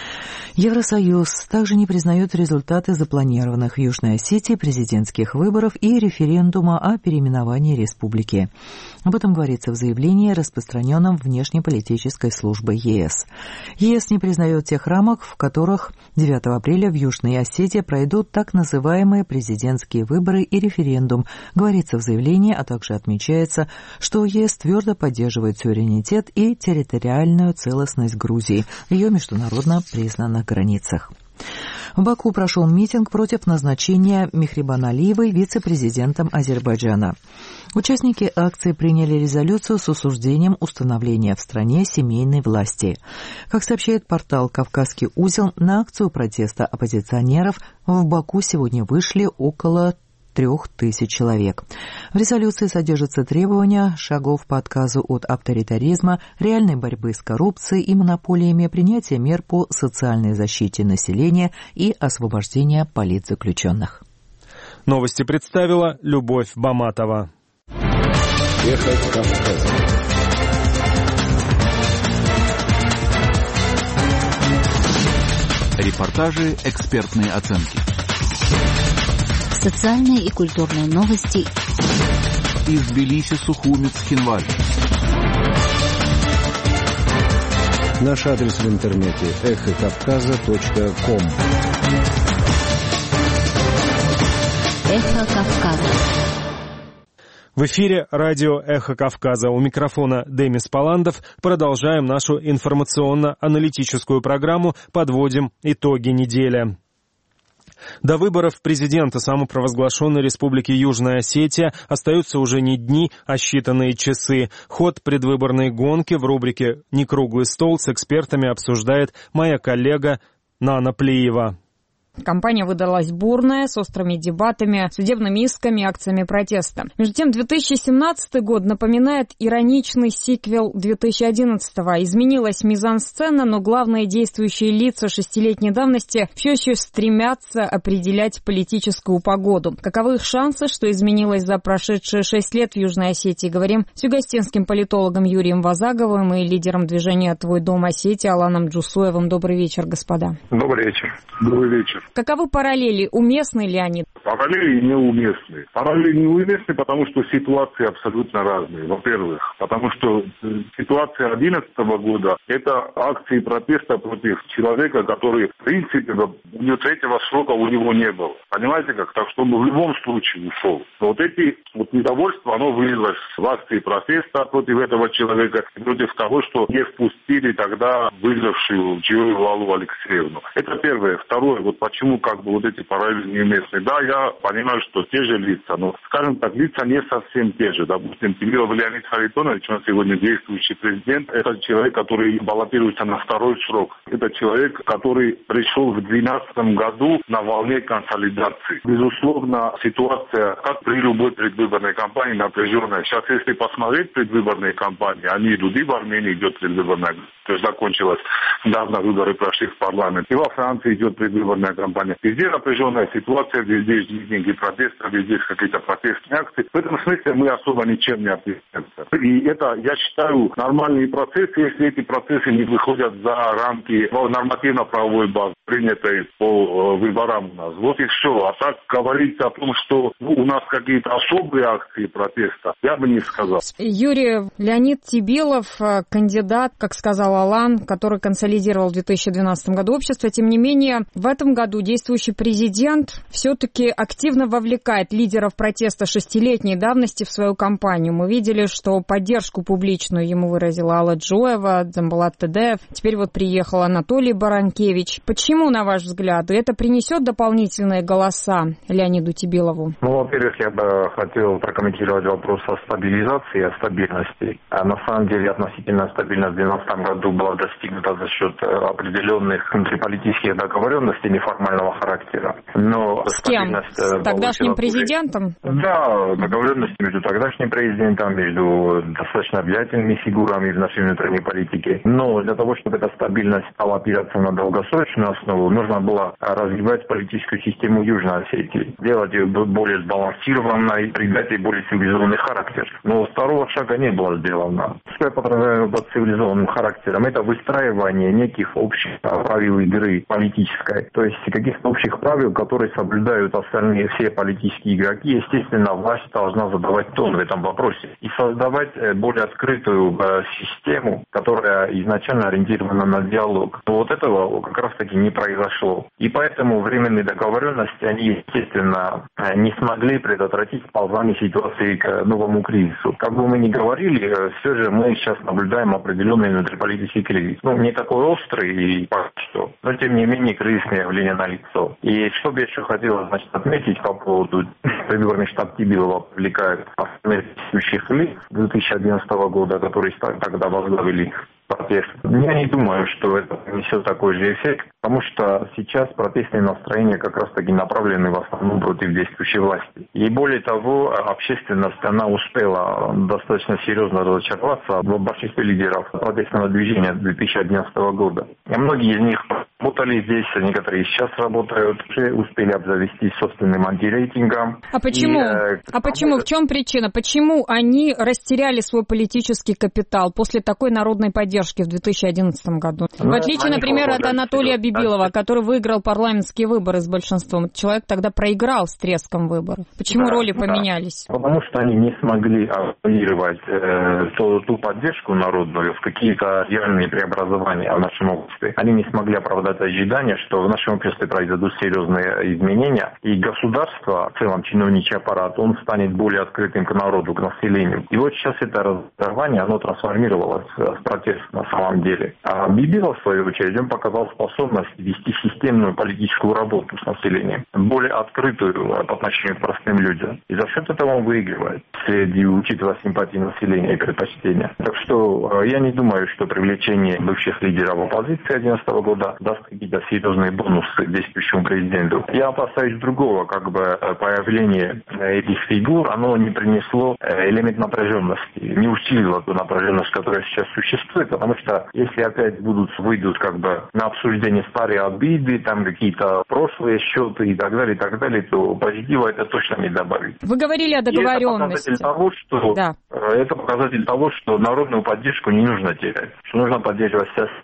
Евросоюз также не признает результаты запланированных в Южной Осетии президентских выборов и референдума о переименовании республики. Об этом говорится в заявлении, распространенном внешнеполитической службой ЕС. ЕС не признает тех рамок, в которых девятого апреля в Южной Осетии пройдут так называемые президентские выборы и референдум, говорится в заявлении, а также отмечается, что ЕС твердо поддерживает суверенитет и территориальную целостность Грузии в ее международно признанных границах. В Баку прошел митинг против назначения Мехрибан Алиевой вице-президентом Азербайджана. Участники акции приняли резолюцию с осуждением установления в стране семейной власти. Как сообщает портал «Кавказский узел», на акцию протеста оппозиционеров в Баку сегодня вышли около трех тысяч человек. В резолюции содержатся требования шагов по отказу от авторитаризма, реальной борьбы с коррупцией и монополиями, принятия мер по социальной защите населения и освобождения политзаключенных. Новости представила Любовь Баматова. Эхо Кавказа. Репортажи, экспертные оценки. Социальные и культурные новости из Тбилиси, Сухуми, Цхинвале. Наш адрес в интернете эхо кавказа точка ком. Эхо Кавказа. В эфире радио «Эхо Кавказа». У микрофона Демис Паландов. Продолжаем нашу информационно-аналитическую программу, подводим итоги недели. До выборов президента самопровозглашенной республики Южная Осетия остаются уже не дни, а считанные часы. Ход предвыборной гонки в рубрике «Не круглый стол» с экспертами обсуждает моя коллега Нана Плиева. Кампания выдалась бурная, с острыми дебатами, судебными исками и акциями протеста. Между тем, две тысячи семнадцатый год напоминает ироничный сиквел две тысячи одиннадцатого. Изменилась мизансцена, но главные действующие лица шестилетней давности все еще стремятся определять политическую погоду. Каковы их шансы, что изменилось за прошедшие шесть лет в Южной Осетии? Говорим с югостинским политологом Юрием Вазаговым и лидером движения «Твой дом Осетия» Аланом Джусуевым. Добрый вечер, господа. Добрый вечер. Добрый вечер. Каковы параллели? Уместны ли они? Параллели неуместны. Параллели неуместны, потому что ситуации абсолютно разные. Во-первых, потому что ситуация две тысячи одиннадцатого года – это акции протеста против человека, который, в принципе, у него третьего срока у него не было. Понимаете как? Так что он в любом случае ушел. Но вот эти вот недовольство, оно вылилось в акции протеста против этого человека, против того, что не впустили тогда выигравшую Чиеву Аллу Алексеевну. Это первое. Второе, вот почему как бы вот эти параллели неуместны. Да, я понимаю, что те же лица, но, скажем так, лица не совсем те же. Допустим, Тибилов Леонид Харитонович, он сегодня действующий президент, это человек, который баллотируется на второй срок. Это человек, который пришел в две тысячи двенадцатом году на волне консолидации. Безусловно, ситуация, как при любой предвыборной кампании, напряженная. Сейчас, если посмотреть предвыборные кампании, они идут, и в Армении идет предвыборная, то есть закончилась недавно выборы прошли в парламент, и во Франции идет предвыборная кампания. Везде напряженная ситуация, везде есть митинги протеста, везде есть какие-то протестные акции. В этом смысле мы особо ничем не отличаемся. И это, я считаю, нормальные процессы, если эти процессы не выходят за рамки нормативно-правовой базы, принятой по выборам у нас. Вот и все. А так говорить о том, что ну, у нас какие-то особые акции протеста, я бы не сказал. Юрий Леонид Тибилов, кандидат, как сказал Алан, который консолидировал в две тысячи двенадцатом году общество. Тем не менее, в этом году действующий президент все-таки активно вовлекает лидеров протеста шестилетней давности в свою кампанию. Мы видели, что поддержку публичную ему выразила Алла Джоева, Дзамбулат Тедеев. Теперь вот приехал Анатолий Баранкевич. Почему, на ваш взгляд, это принесет дополнительные голоса Леониду Тибилову? Ну, во-первых, я бы хотел прокомментировать вопрос о стабилизации, о стабильности. А на самом деле относительная стабильность в две тысячи двенадцатом году была достигнута за счет определенных внутриполитических договоренностей неформального характера. Но с кем? С тогдашним президентом? Да, договоренности между тогдашним президентом, между достаточно влиятельными фигурами в нашей внутренней политике. Но для того, чтобы эта стабильность стала опираться на долгосрочную основу, нужно было развивать политическую систему Южной Осетии, делать ее более сбалансированной, придать ей более цивилизованный характер. Но второго шага не было сделано. Что я подразумеваю под цивилизованным характером? Это выстраивание неких общих правил игры политической, то есть каких-то общих правил, которые соблюдают остальные все политические игроки. Естественно, власть должна задавать тон в этом вопросе и создавать более открытую систему, которая изначально ориентирована на диалог. Но вот этого как раз-таки не произошло. И поэтому временные договоренности, они, естественно, не смогли предотвратить сползание ситуации к новому кризису. Как бы мы ни говорили, все же мы сейчас наблюдаем определенный внутриполитический кризис. Ну, не такой острый и пока что, но тем не менее кризисное явление налицо. И что бы я еще хотел, значит, отметить по поводу предвыборный штаб Тибилова привлекает действующих лиц две тысячи одиннадцатого года, которые тогда возглавили протест. Я не думаю, что это несет такой же эффект, потому что сейчас протестные настроения как раз-таки направлены в основном против действующей власти. И более того, общественность, она успела достаточно серьезно разочароваться в большинстве лидеров протестного движения две тысячи одиннадцатого года. И многие из них работали здесь, некоторые сейчас работают, уже успели обзавестись собственным антирейтингом. А почему? И, э, а почему? В чем причина? Почему они растеряли свой политический капитал после такой народной поддержки в две тысячи одиннадцатом году? Ну, в отличие, например, от Анатолия Бибилова, да, который выиграл парламентские выборы с большинством. Человек тогда проиграл с треском выборов. Почему да, роли поменялись? Да. Потому что они не смогли апеллировать э, ту, ту поддержку народную в какие-то реальные преобразования в нашем обществе. Они не смогли оправдать ожидания, что в нашем обществе произойдут серьезные изменения, и государство, в целом чиновничий аппарат, он станет более открытым к народу, к населению. И вот сейчас это разорвание, оно трансформировалось в протест на самом деле. А Бибилов, в свою очередь, он показал способность вести системную политическую работу с населением, более открытую по отношению к простым людям. И за счет этого он выигрывает, среди, учитывая симпатии населения и предпочтения. Так что я не думаю, что привлечение бывших лидеров оппозиции две тысячи одиннадцатого года даст какие-то серьезные бонусы действующему президенту. Я опасаюсь другого, как бы появление этих фигур, оно не принесло элемент напряженности, не усилило ту напряженность, которая сейчас существует, потому что если опять будут, выйдут как бы на обсуждение старые обиды, там какие-то прошлые счеты и так далее, и так далее, то позитива это точно не добавит. Вы говорили о договоренности. И это показатель того, что, да. это показатель того, что народную поддержку не нужно терять, что нужно поддерживать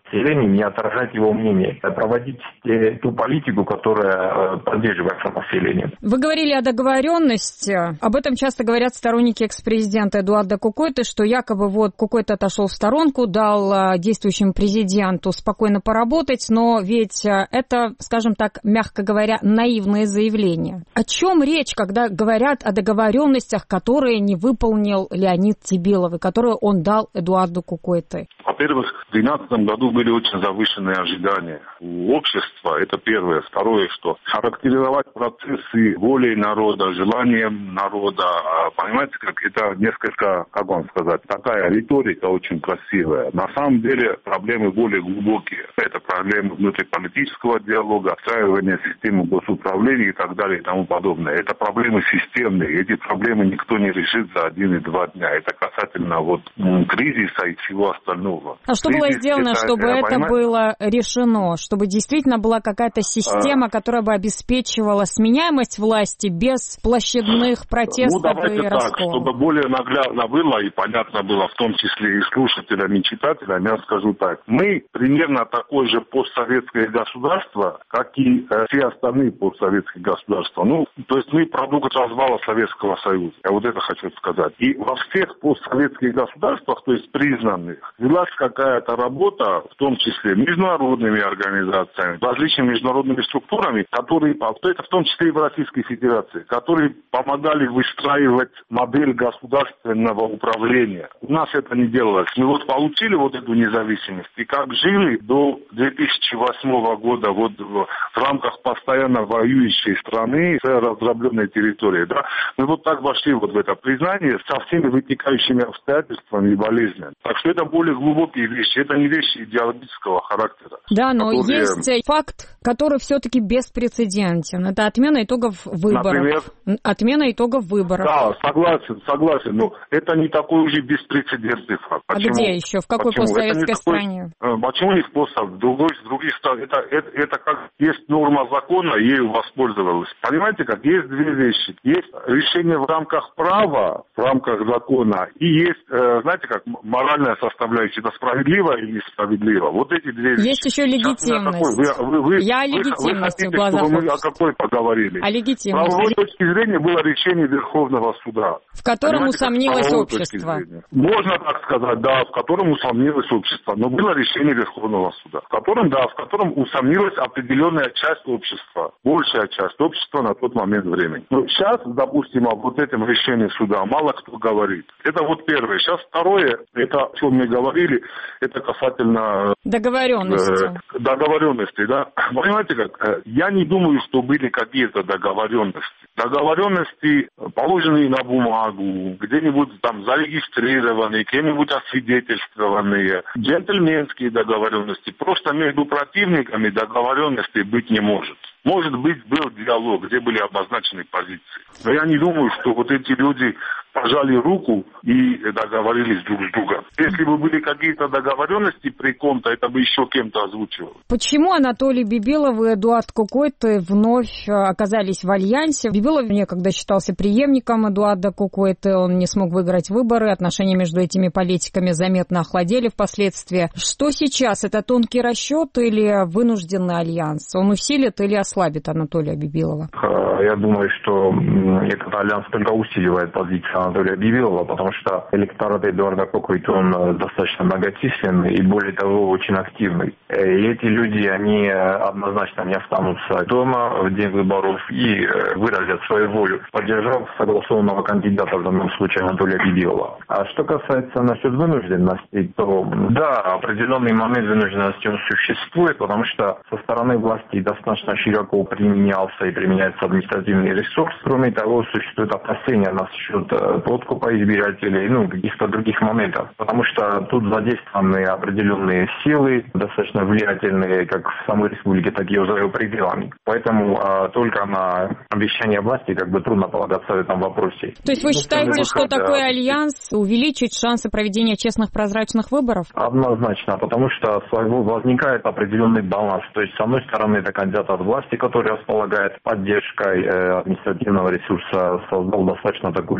населением, не отражать его мнение, а проводить э, ту политику, которая э, поддерживается населением. Вы говорили о договоренности. Об этом часто говорят сторонники экс-президента Эдуарда Кукойты, что якобы вот Кукойта отошел в сторонку, дал действующему президенту спокойно поработать, но ведь это, скажем так, мягко говоря, наивные заявления. О чем речь, когда говорят о договоренностях, которые не выполнил Леонид Тебилов и которые он дал Эдуарду Кукойте? Во-первых, в две тысячи двенадцатом году были очень завышенные ожидания у общества. Это первое. Второе, что характеризовать процессы волей народа, желанием народа, понимаете, как это несколько, как вам сказать, такая риторика очень красивая. На самом деле проблемы более глубокие. Это проблемы внутриполитического диалога, отстраивания системы госуправления и так далее и тому подобное. Это проблемы системные. Эти проблемы никто не решит за один и два дня. Это касательно вот кризиса и всего остального. А что было сделано, это, чтобы это понимаете? было решено? Чтобы действительно была какая-то система, а... которая бы обеспечивала сменяемость власти без площадных протестов ну, давайте и так, расколов? Чтобы более наглядно было и понятно было, в том числе и слушателям, и читателям, я скажу так. Мы примерно такое же постсоветское государство, как и э, все остальные постсоветские государства. Ну, то есть мы продукт развала Советского Союза. Я вот это хочу сказать. И во всех постсоветских государствах, то есть признанных, велась какая-то работа, в том числе международными организациями, различными международными структурами, которые, это в том числе и в Российской Федерации, которые помогали выстраивать модель государственного управления. У нас это не делалось. Мы вот получили вот эту независимость, и как жили до две тысячи восьмого года вот в рамках постоянно воюющей страны с разробленной территорией, да, мы вот так вошли вот в это признание со всеми вытекающими обстоятельствами и болезнями. Так что это более глубокие вещи, это не вещи идеологического характера. Да, но которые... есть факт, который все-таки беспрецедентен. Это отмена итогов выборов. Например? Отмена итогов выборов. Да, согласен, согласен. Но это не такой уже беспрецедентный факт. Почему? А где еще? В какой Почему? постсоветской стране? Такой... Почему не в постсоветской? Другой, с других стран. Это, это, это как есть норма закона, ею воспользовалась. Понимаете, как есть две вещи. Есть решение в рамках права, в рамках закона, и есть, э, знаете, как моральная составляющая. Это справедливо или несправедливо. Вот эти две вещи. Есть еще легитимность. Вы, вы, вы, Я о вы, легитимности вы хотите, в глазах чтобы мы общества. о какой поговорили? О легитимности. С правовой точки зрения было решение Верховного суда. В котором Понимаете, усомнилось общество. Можно так сказать, да, в котором усомнилось общество. Но было решение Верховного суда. В котором, да, в котором усомнилась определенная часть общества. Большая часть общества на тот момент времени. Но сейчас, допустим, об вот этом решении суда мало кто говорит. Это вот первое. Сейчас второе, это о чем мы говорили, это касательно... Договоренности. Э, договоренности, да. Понимаете как? Я не думаю, что были какие-то договоренности. Договоренности, положенные на бумагу, где-нибудь там зарегистрированные, кем-нибудь освидетельствованные, джентльменские договоренности. Просто между противниками договоренности быть не может. Может быть, был диалог, где были обозначены позиции. Но я не думаю, что вот эти люди пожали руку и договорились друг с другом. Если бы были какие-то договоренности при ком-то, это бы еще кем-то озвучивалось. Почему Анатолий Бибилов и Эдуард Кукойте вновь оказались в альянсе? Бибилов некогда считался преемником Эдуарда Кукойте, он не смог выиграть выборы, отношения между этими политиками заметно охладели впоследствии. Что сейчас? Это тонкий расчет или вынужденный альянс? Он усилит или ослабит Анатолия Бибилова? Я думаю, что этот альянс только усиливает позицию Анатолия Бибилова, потому что электорат Эдуарда Кукойте, он достаточно многочисленный и, более того, очень активный. И эти люди, они однозначно не останутся дома в день выборов и выразят свою волю, поддержав согласованного кандидата, в данном случае Анатолия Бибилова. А что касается насчет вынужденности, то да, определенный момент вынужденности он существует, потому что со стороны власти достаточно широко применялся и применяется административный ресурс. Кроме того, существует опасения насчет подкупа избирателей, ну, каких-то других моментов. Потому что тут задействованы определенные силы, достаточно влиятельные как в самой республике, так и за ее пределами. Поэтому а, только на обещание власти как бы трудно полагаться в этом вопросе. То есть вы ну, считаете, что выход, такой да. альянс увеличит шансы проведения честных прозрачных выборов? Однозначно, потому что возникает определенный баланс. То есть, с одной стороны, это кандидат от власти, который располагает поддержкой э, административного ресурса, создал достаточно такую широкую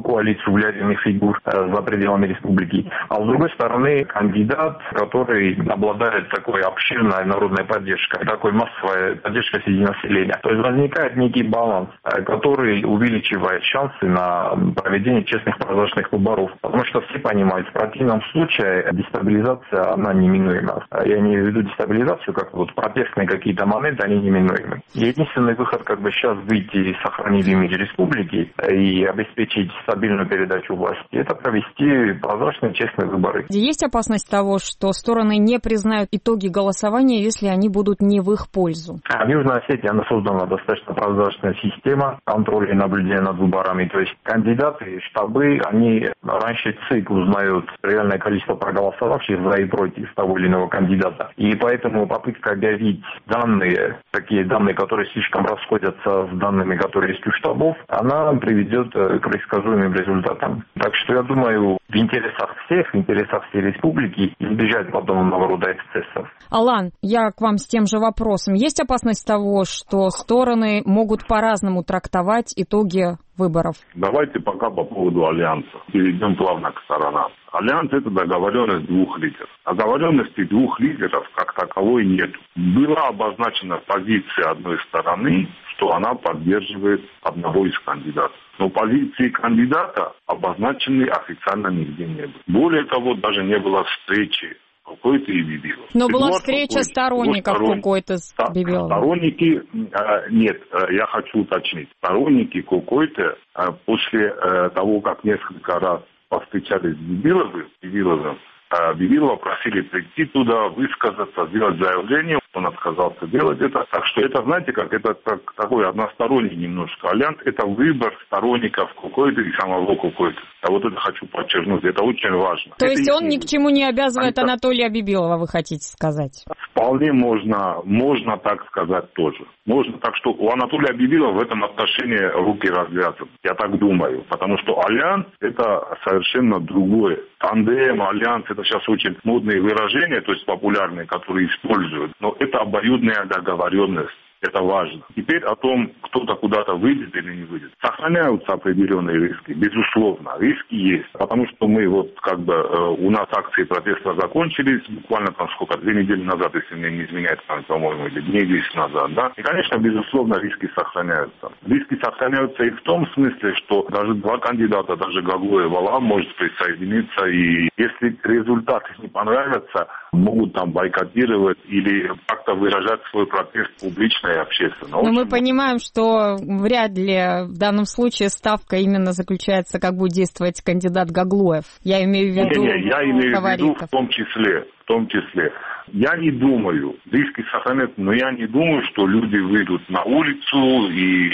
коалицию влиятельных фигур за пределами республики. А с другой стороны, кандидат, который обладает такой обширной народной поддержкой, такой массовой поддержкой среди населения. То есть возникает некий баланс, который увеличивает шансы на проведение честных прозрачных выборов. Потому что все понимают, в противном случае дестабилизация, она неминуема. Я не имею в виду дестабилизацию, как вот протестные какие-то моменты, они неминуемы. Единственный выход, как бы сейчас выйти и сохранить имидж республики и обеспечить стабильную передачу власти, это провести прозрачные, честные выборы. Есть опасность того, что стороны не признают итоги голосования, если они будут не в их пользу? В Южной Осетии она создана достаточно прозрачная система контроля и наблюдения над выборами. То есть кандидаты, штабы, они раньше ЦИК узнают реальное количество проголосовавших за и против того или иного кандидата. И поэтому попытка объявить данные, такие данные, которые слишком расходятся с данными, которые есть у штабов, она приведет к предсказуемым результатам. Так что я думаю, в интересах всех, в интересах всей республики избежать подобного рода эксцессов. Алан, я к вам с тем же вопросом. Есть опасность того, что стороны могут по-разному трактовать итоги выборов? Давайте пока по поводу альянса. Перейдем плавно к сторонам. Альянс – это договоренность двух лидеров. Договоренности двух лидеров как таковой нет. Была обозначена позиция одной стороны, что она поддерживает одного из кандидатов. Но позиции кандидата обозначены официально нигде не было. Более того, даже не было встречи какой-то и Бибилов. Но была встреча сторонников какой-то с Бибиловым. Сторонники, нет, я хочу уточнить. Сторонники какой-то после того, как несколько раз повстречались с Бибиловым, Бибиловым, Бибилова просили прийти туда, высказаться, сделать заявление. Он отказался делать это. Так что это, знаете, как это как такой односторонний немножко альянс. Это выбор сторонников какой-то и самого какой-то. А вот это хочу подчеркнуть. Это очень важно. То это есть он ни к чему не обязывает это... Анатолия Бибилова, вы хотите сказать? Вполне можно, можно так сказать тоже. Можно так, что у Анатолия Бибилова в этом отношении руки развязаны. Я так думаю. Потому что альянс – это совершенно другое. Тандем, альянс – это сейчас очень модные выражения, то есть популярные, которые используют. Но это обоюдная договоренность. Это важно. Теперь о том, кто-то куда-то выйдет или не выйдет. Сохраняются определенные риски. Безусловно, риски есть. Потому что мы вот как бы у нас акции протеста закончились буквально там сколько, две недели назад, если мне не изменяет память, по-моему, или дней десять назад, да. И, конечно, безусловно, риски сохраняются. Риски сохраняются и в том смысле, что даже два кандидата, даже Гагло и Валам может присоединиться. И если результаты не понравятся, могут там бойкотировать или как-то выражать свой протест публично и общественно. Но мы понимаем, что вряд ли в данном случае ставка именно заключается, как будет действовать кандидат Гаглоев. Я имею в виду не, не, я имею фаворитов. в виду в том числе, в том числе. Я не думаю, риски сохраняются, но я не думаю, что люди выйдут на улицу и,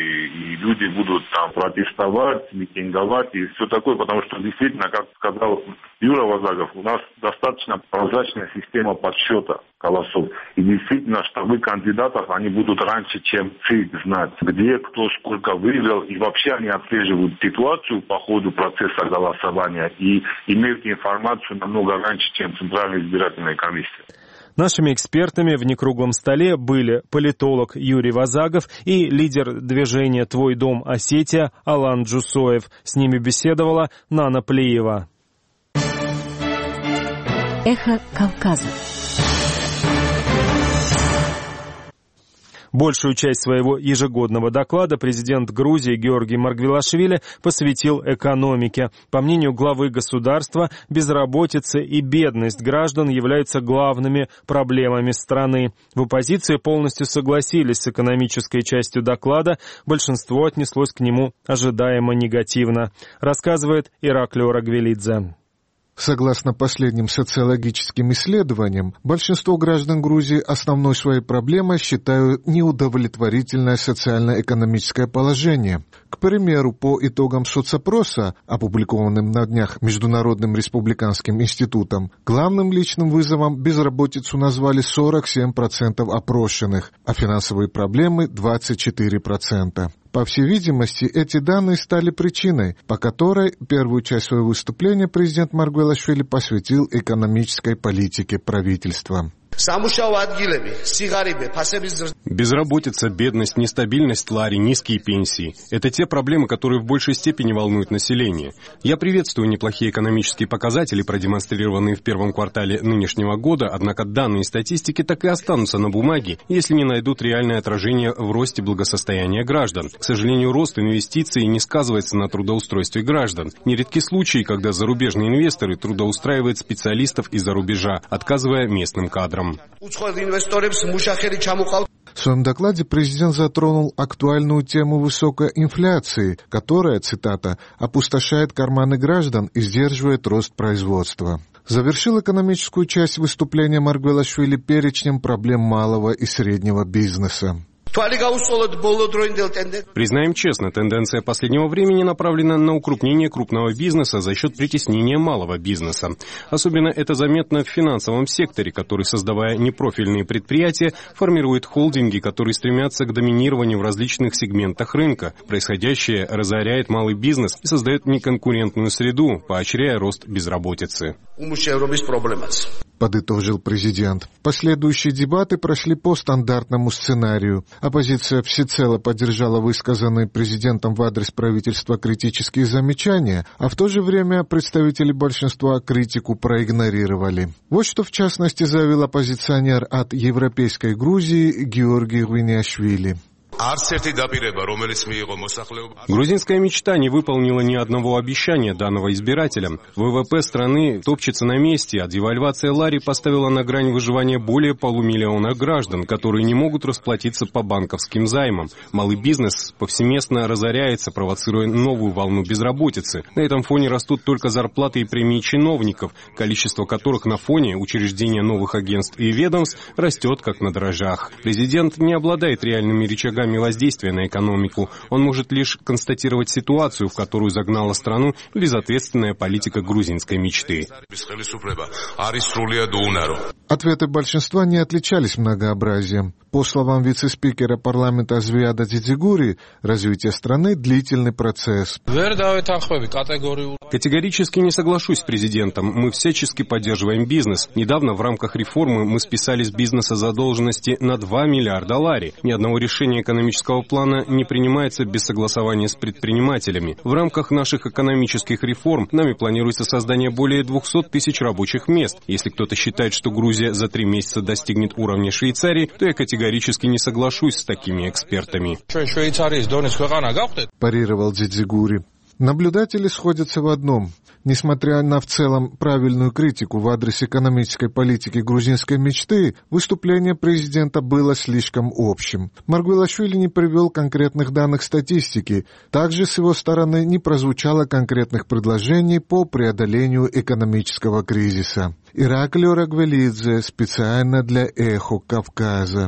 и люди будут там протестовать, митинговать и все такое, потому что действительно, как сказал Юра Вазагов, у нас достаточно прозрачная система подсчета голосов. И действительно, штабы кандидатов, они будут раньше, чем ЦИК знать, где кто сколько выиграл, и вообще они отслеживают ситуацию по ходу процесса голосования и имеют информацию намного раньше, чем Центральная избирательная комиссия. Нашими экспертами в некруглом столе были политолог Юрий Вазагов и лидер движения «Твой дом Осетия» Алан Джусоев. С ними беседовала Нана Плиева. Эхо Кавказа. Большую часть своего ежегодного доклада президент Грузии Георгий Маргвелашвили посвятил экономике. По мнению главы государства, безработица и бедность граждан являются главными проблемами страны. В оппозиции полностью согласились с экономической частью доклада, большинство отнеслось к нему ожидаемо негативно, рассказывает Ираклио Рагвелидзе. Согласно последним социологическим исследованиям, большинство граждан Грузии основной своей проблемой считают неудовлетворительное социально-экономическое положение. К примеру, по итогам соцопроса, опубликованным на днях Международным республиканским институтом, главным личным вызовом безработицу назвали сорок семь процентов опрошенных, а финансовые проблемы – двадцать четыре процента. По всей видимости, эти данные стали причиной, по которой первую часть своего выступления президент Маргвелашвили посвятил экономической политике правительства. Безработица, бедность, нестабильность лари, низкие пенсии – это те проблемы, которые в большей степени волнуют население. Я приветствую неплохие экономические показатели, продемонстрированные в первом квартале нынешнего года, однако данные статистики так и останутся на бумаге, если не найдут реальное отражение в росте благосостояния граждан. К сожалению, рост инвестиций не сказывается на трудоустройстве граждан. Нередки случаи, когда зарубежные инвесторы трудоустраивают специалистов из-за рубежа, отказывая местным кадрам. В своем докладе президент затронул актуальную тему высокой инфляции, которая, цитата, «опустошает карманы граждан и сдерживает рост производства». Завершил экономическую часть выступления Маргвелашвили перечнем проблем малого и среднего бизнеса. Признаем честно, тенденция последнего времени направлена на укрупнение крупного бизнеса за счет притеснения малого бизнеса. Особенно это заметно в финансовом секторе, который, создавая непрофильные предприятия, формирует холдинги, которые стремятся к доминированию в различных сегментах рынка. Происходящее разоряет малый бизнес и создает неконкурентную среду, поощряя рост безработицы. Подытожил президент. Последующие дебаты прошли по стандартному сценарию. Оппозиция всецело поддержала высказанные президентом в адрес правительства критические замечания, а в то же время представители большинства критику проигнорировали. Вот что в частности заявил оппозиционер от Европейской Грузии Георгий Гвиниашвили. Грузинская мечта не выполнила ни одного обещания данного избирателя. ВВП страны топчется на месте, а девальвация лари поставила на грань выживания более полумиллиона граждан, которые не могут расплатиться по банковским займам. Малый бизнес повсеместно разоряется, провоцируя новую волну безработицы. На этом фоне растут только зарплаты и премии чиновников, количество которых на фоне учреждения новых агентств и ведомств растет как на дрожжах. Президент не обладает реальными рычагами воздействия на экономику. Он может лишь констатировать ситуацию, в которую загнала страну безответственная политика грузинской мечты. Ответы большинства не отличались многообразием. По словам вице-спикера парламента Звиада Дзидзигури, развитие страны – длительный процесс. Категорически не соглашусь с президентом. Мы всячески поддерживаем бизнес. Недавно в рамках реформы мы списали с бизнеса задолженности на два миллиарда лари. Ни одного решения экономического плана не принимается без согласования с предпринимателями. В рамках наших экономических реформ нами планируется создание более двухсот тысяч рабочих мест. Если кто-то считает, что Грузия за три месяца достигнет уровня Швейцарии, то я категорически не соглашусь с такими экспертами. Парировал Дзидзигури. Наблюдатели сходятся в одном. Несмотря на в целом правильную критику в адрес экономической политики грузинской мечты, выступление президента было слишком общим. Маргвелашвили не привел конкретных данных статистики. Также с его стороны не прозвучало конкретных предложений по преодолению экономического кризиса. Ираклио Рагвелидзе специально для «Эхо Кавказа».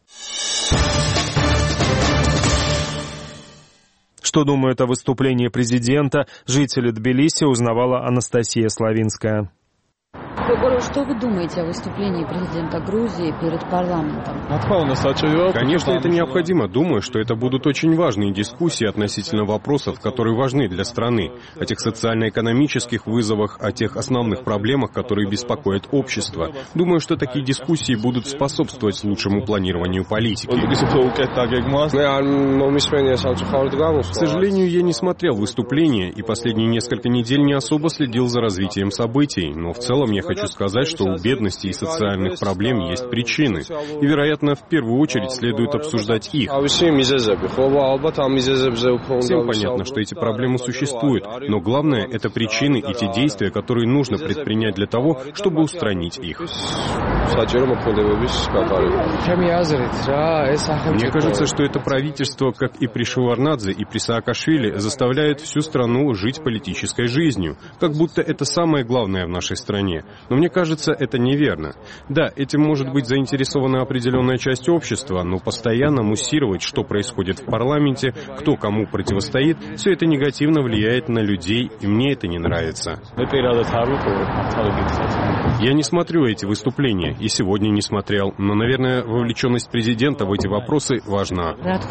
Что думают о выступлении президента, жители Тбилиси узнавала Анастасия Славинская. Что вы думаете о выступлении президента Грузии перед парламентом? Конечно, это необходимо. Думаю, что это будут очень важные дискуссии относительно вопросов, которые важны для страны, о тех социально-экономических вызовах, о тех основных проблемах, которые беспокоят общество. Думаю, что такие дискуссии будут способствовать лучшему планированию политики. К сожалению, я не смотрел выступления и последние несколько недель не особо следил за развитием событий, но в целом я хочу сказать, что у бедности и социальных проблем есть причины. И, вероятно, в первую очередь следует обсуждать их. Всем понятно, что эти проблемы существуют, но главное — это причины и те действия, которые нужно предпринять для того, чтобы устранить их. Мне кажется, что это правительство, как и при Шеварднадзе и при Саакашвили, заставляет всю страну жить политической жизнью, как будто это самое главное в нашей стране. Но мне кажется, это неверно. Да, этим может быть заинтересована определенная часть общества, но постоянно муссировать, что происходит в парламенте, кто кому противостоит, все это негативно влияет на людей, и мне это не нравится. Я не смотрю эти выступления. и сегодня не смотрел. Но, наверное, вовлеченность президента в эти вопросы важна.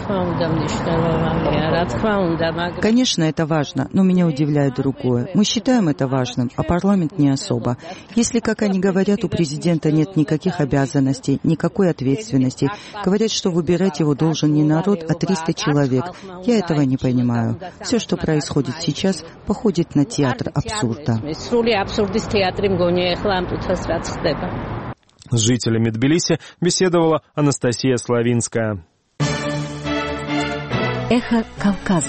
Конечно, это важно, но меня удивляет другое. Мы считаем это важным, а парламент не особо. Если, как они говорят, у президента нет никаких обязанностей, никакой ответственности, говорят, что выбирать его должен не народ, а триста человек. Я этого не понимаю. Все, что происходит сейчас, походит на театр абсурда. С жителями Тбилиси беседовала Анастасия Славинская. Эхо Кавказа.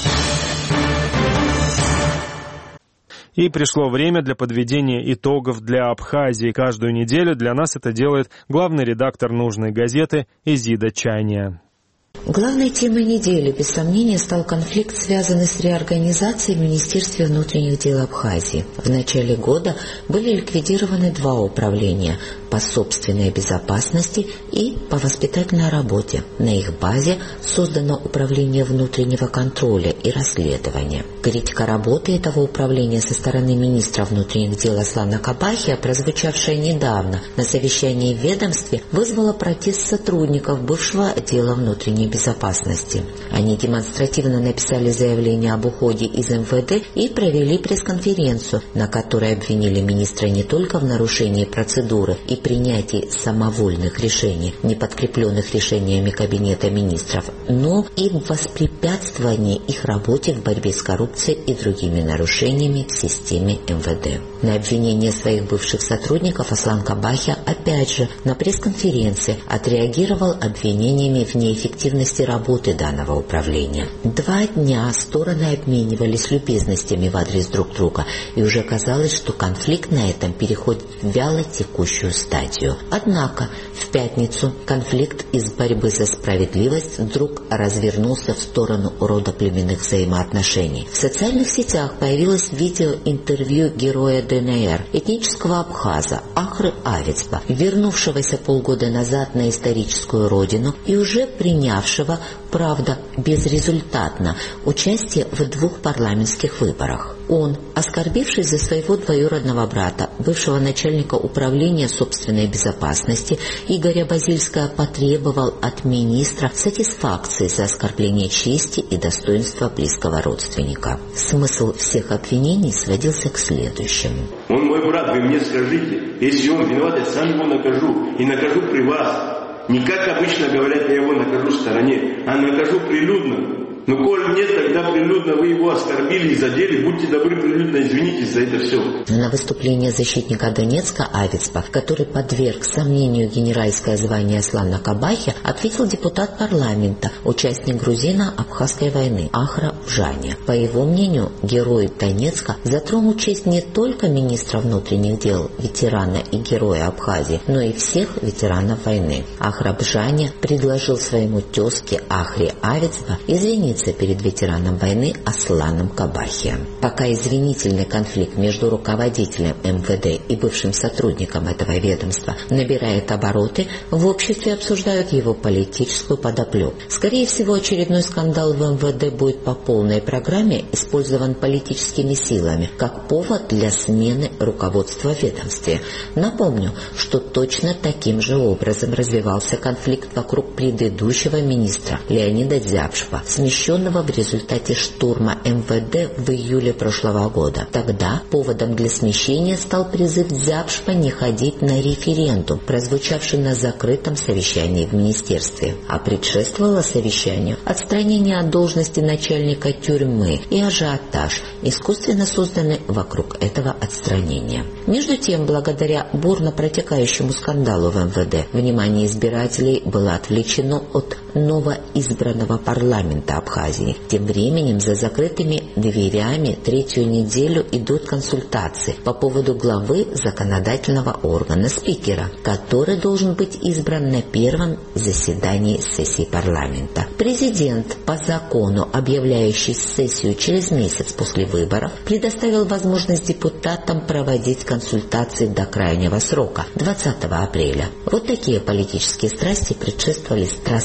И пришло время для подведения итогов для Абхазии. Каждую неделю для нас это делает главный редактор нужной газеты Изида Чайния. Главной темой недели, без сомнения, стал конфликт, связанный с реорганизацией в Министерстве внутренних дел Абхазии. В начале года были ликвидированы два управления – по собственной безопасности и по воспитательной работе. На их базе создано Управление внутреннего контроля и расследования. Критика работы этого управления со стороны министра внутренних дел Аслана Кабахия, прозвучавшая недавно на совещании в ведомстве, вызвала протест сотрудников бывшего отдела внутренней безопасности. Они демонстративно написали заявление об уходе из эм вэ дэ и провели пресс-конференцию, на которой обвинили министра не только в нарушении процедуры и принятии самовольных решений, не подкрепленных решениями Кабинета министров, но и в воспрепятствовании их работе в борьбе с коррупцией и другими нарушениями в системе эм вэ дэ. На обвинение своих бывших сотрудников Аслан Кабахия опять же на пресс-конференции отреагировал обвинениями в неэффективности работы данного управления. Два дня стороны обменивались любезностями в адрес друг друга, и уже казалось, что конфликт на этом переходит в вяло текущую стадию. Однако в пятницу конфликт из борьбы за справедливость вдруг развернулся в сторону родоплеменных взаимоотношений. В социальных сетях появилось видеоинтервью героя дэ эн эр, этнического абхаза Ахры Авицба, вернувшегося полгода назад на историческую родину и уже принявшего, правда, безрезультатно, участие в двух парламентских выборах. Он, оскорбившись за своего двоюродного брата, бывшего начальника управления собственной безопасности Игоря Базильского, потребовал от министра сатисфакции за оскорбление чести и достоинства близкого родственника. Смысл всех обвинений сводился к следующему. Он мой брат, вы мне скажите, если он виноват, я сам его накажу, и накажу при вас. Не как обычно говорят, я его накажу в стороне, а накажу прилюдно. Но коль нет, тогда прилюдно вы его оскорбили и задели, будьте добры, прилюдно извинитесь за это все. На выступление защитника Донецка Авицба, который подверг сомнению генеральское звание Аслана Кабахи, ответил депутат парламента, участник грузино-абхазской войны Ахра Вжаня. По его мнению, герой Донецка затронул честь не только министра внутренних дел, ветерана и героя Абхазии, но и всех ветеранов войны. Ахра Вжаня предложил своему тезке Ахре Авицба извиниться перед ветераном войны Асланом Кабахием. Пока извинительный конфликт между руководителем эм вэ дэ и бывшим сотрудником этого ведомства набирает обороты, в обществе обсуждают его политическую подоплеку. Скорее всего, очередной скандал в эм вэ дэ будет по полной программе использован политическими силами как повод для смены руководства в ведомстве. Напомню, что точно таким же образом развивался конфликт вокруг предыдущего министра Леонида Дзябшева, смещенного в результате штурма эм вэ дэ в июле прошлого года. Тогда поводом для смещения стал призыв Дзябшева не ходить на референдум, прозвучавший на закрытом совещании в министерстве. А предшествовало совещанию отстранение от должности начальника тюрьмы и ажиотаж, искусственно созданный вокруг этого отстранения. Между тем, благодаря бурно протекающему скандалу в эм вэ дэ, внимание избирателей было отвлечено от новоизбранного парламента Абхазии. Тем временем за закрытыми дверями третью неделю идут консультации по поводу главы законодательного органа спикера, который должен быть избран на первом заседании сессии парламента. Президент, по закону объявляющий сессию через месяц после выборов, предоставил возможность депутатам проводить консультации до крайнего срока – двадцатого апреля. Вот такие политические страсти предшествовали страстной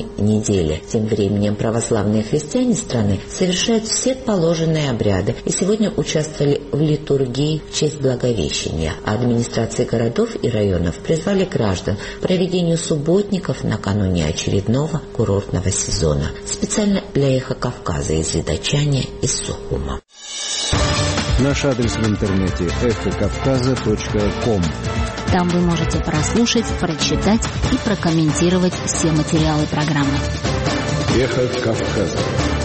дни недели. Тем временем православные христиане страны совершают все положенные обряды и сегодня участвовали в литургии в честь Благовещения. А администрации городов и районов призвали граждан к проведению субботников накануне очередного курортного сезона. Специально для «Эхо Кавказа» из Задачания и Сухума. Наш адрес в интернете эхо кавказа точка ком. Там вы можете прослушать, прочитать и прокомментировать все материалы программы. Эхо Кавказа.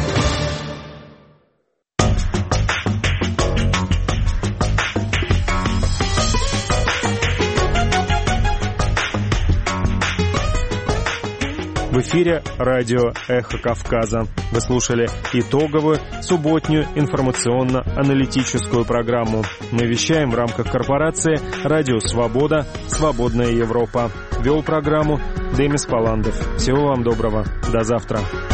В эфире радио «Эхо Кавказа». Вы слушали итоговую субботнюю информационно-аналитическую программу. Мы вещаем в рамках корпорации «Радио Свобода. Свободная Европа». Вел программу Демис Паландов. Всего вам доброго. До завтра.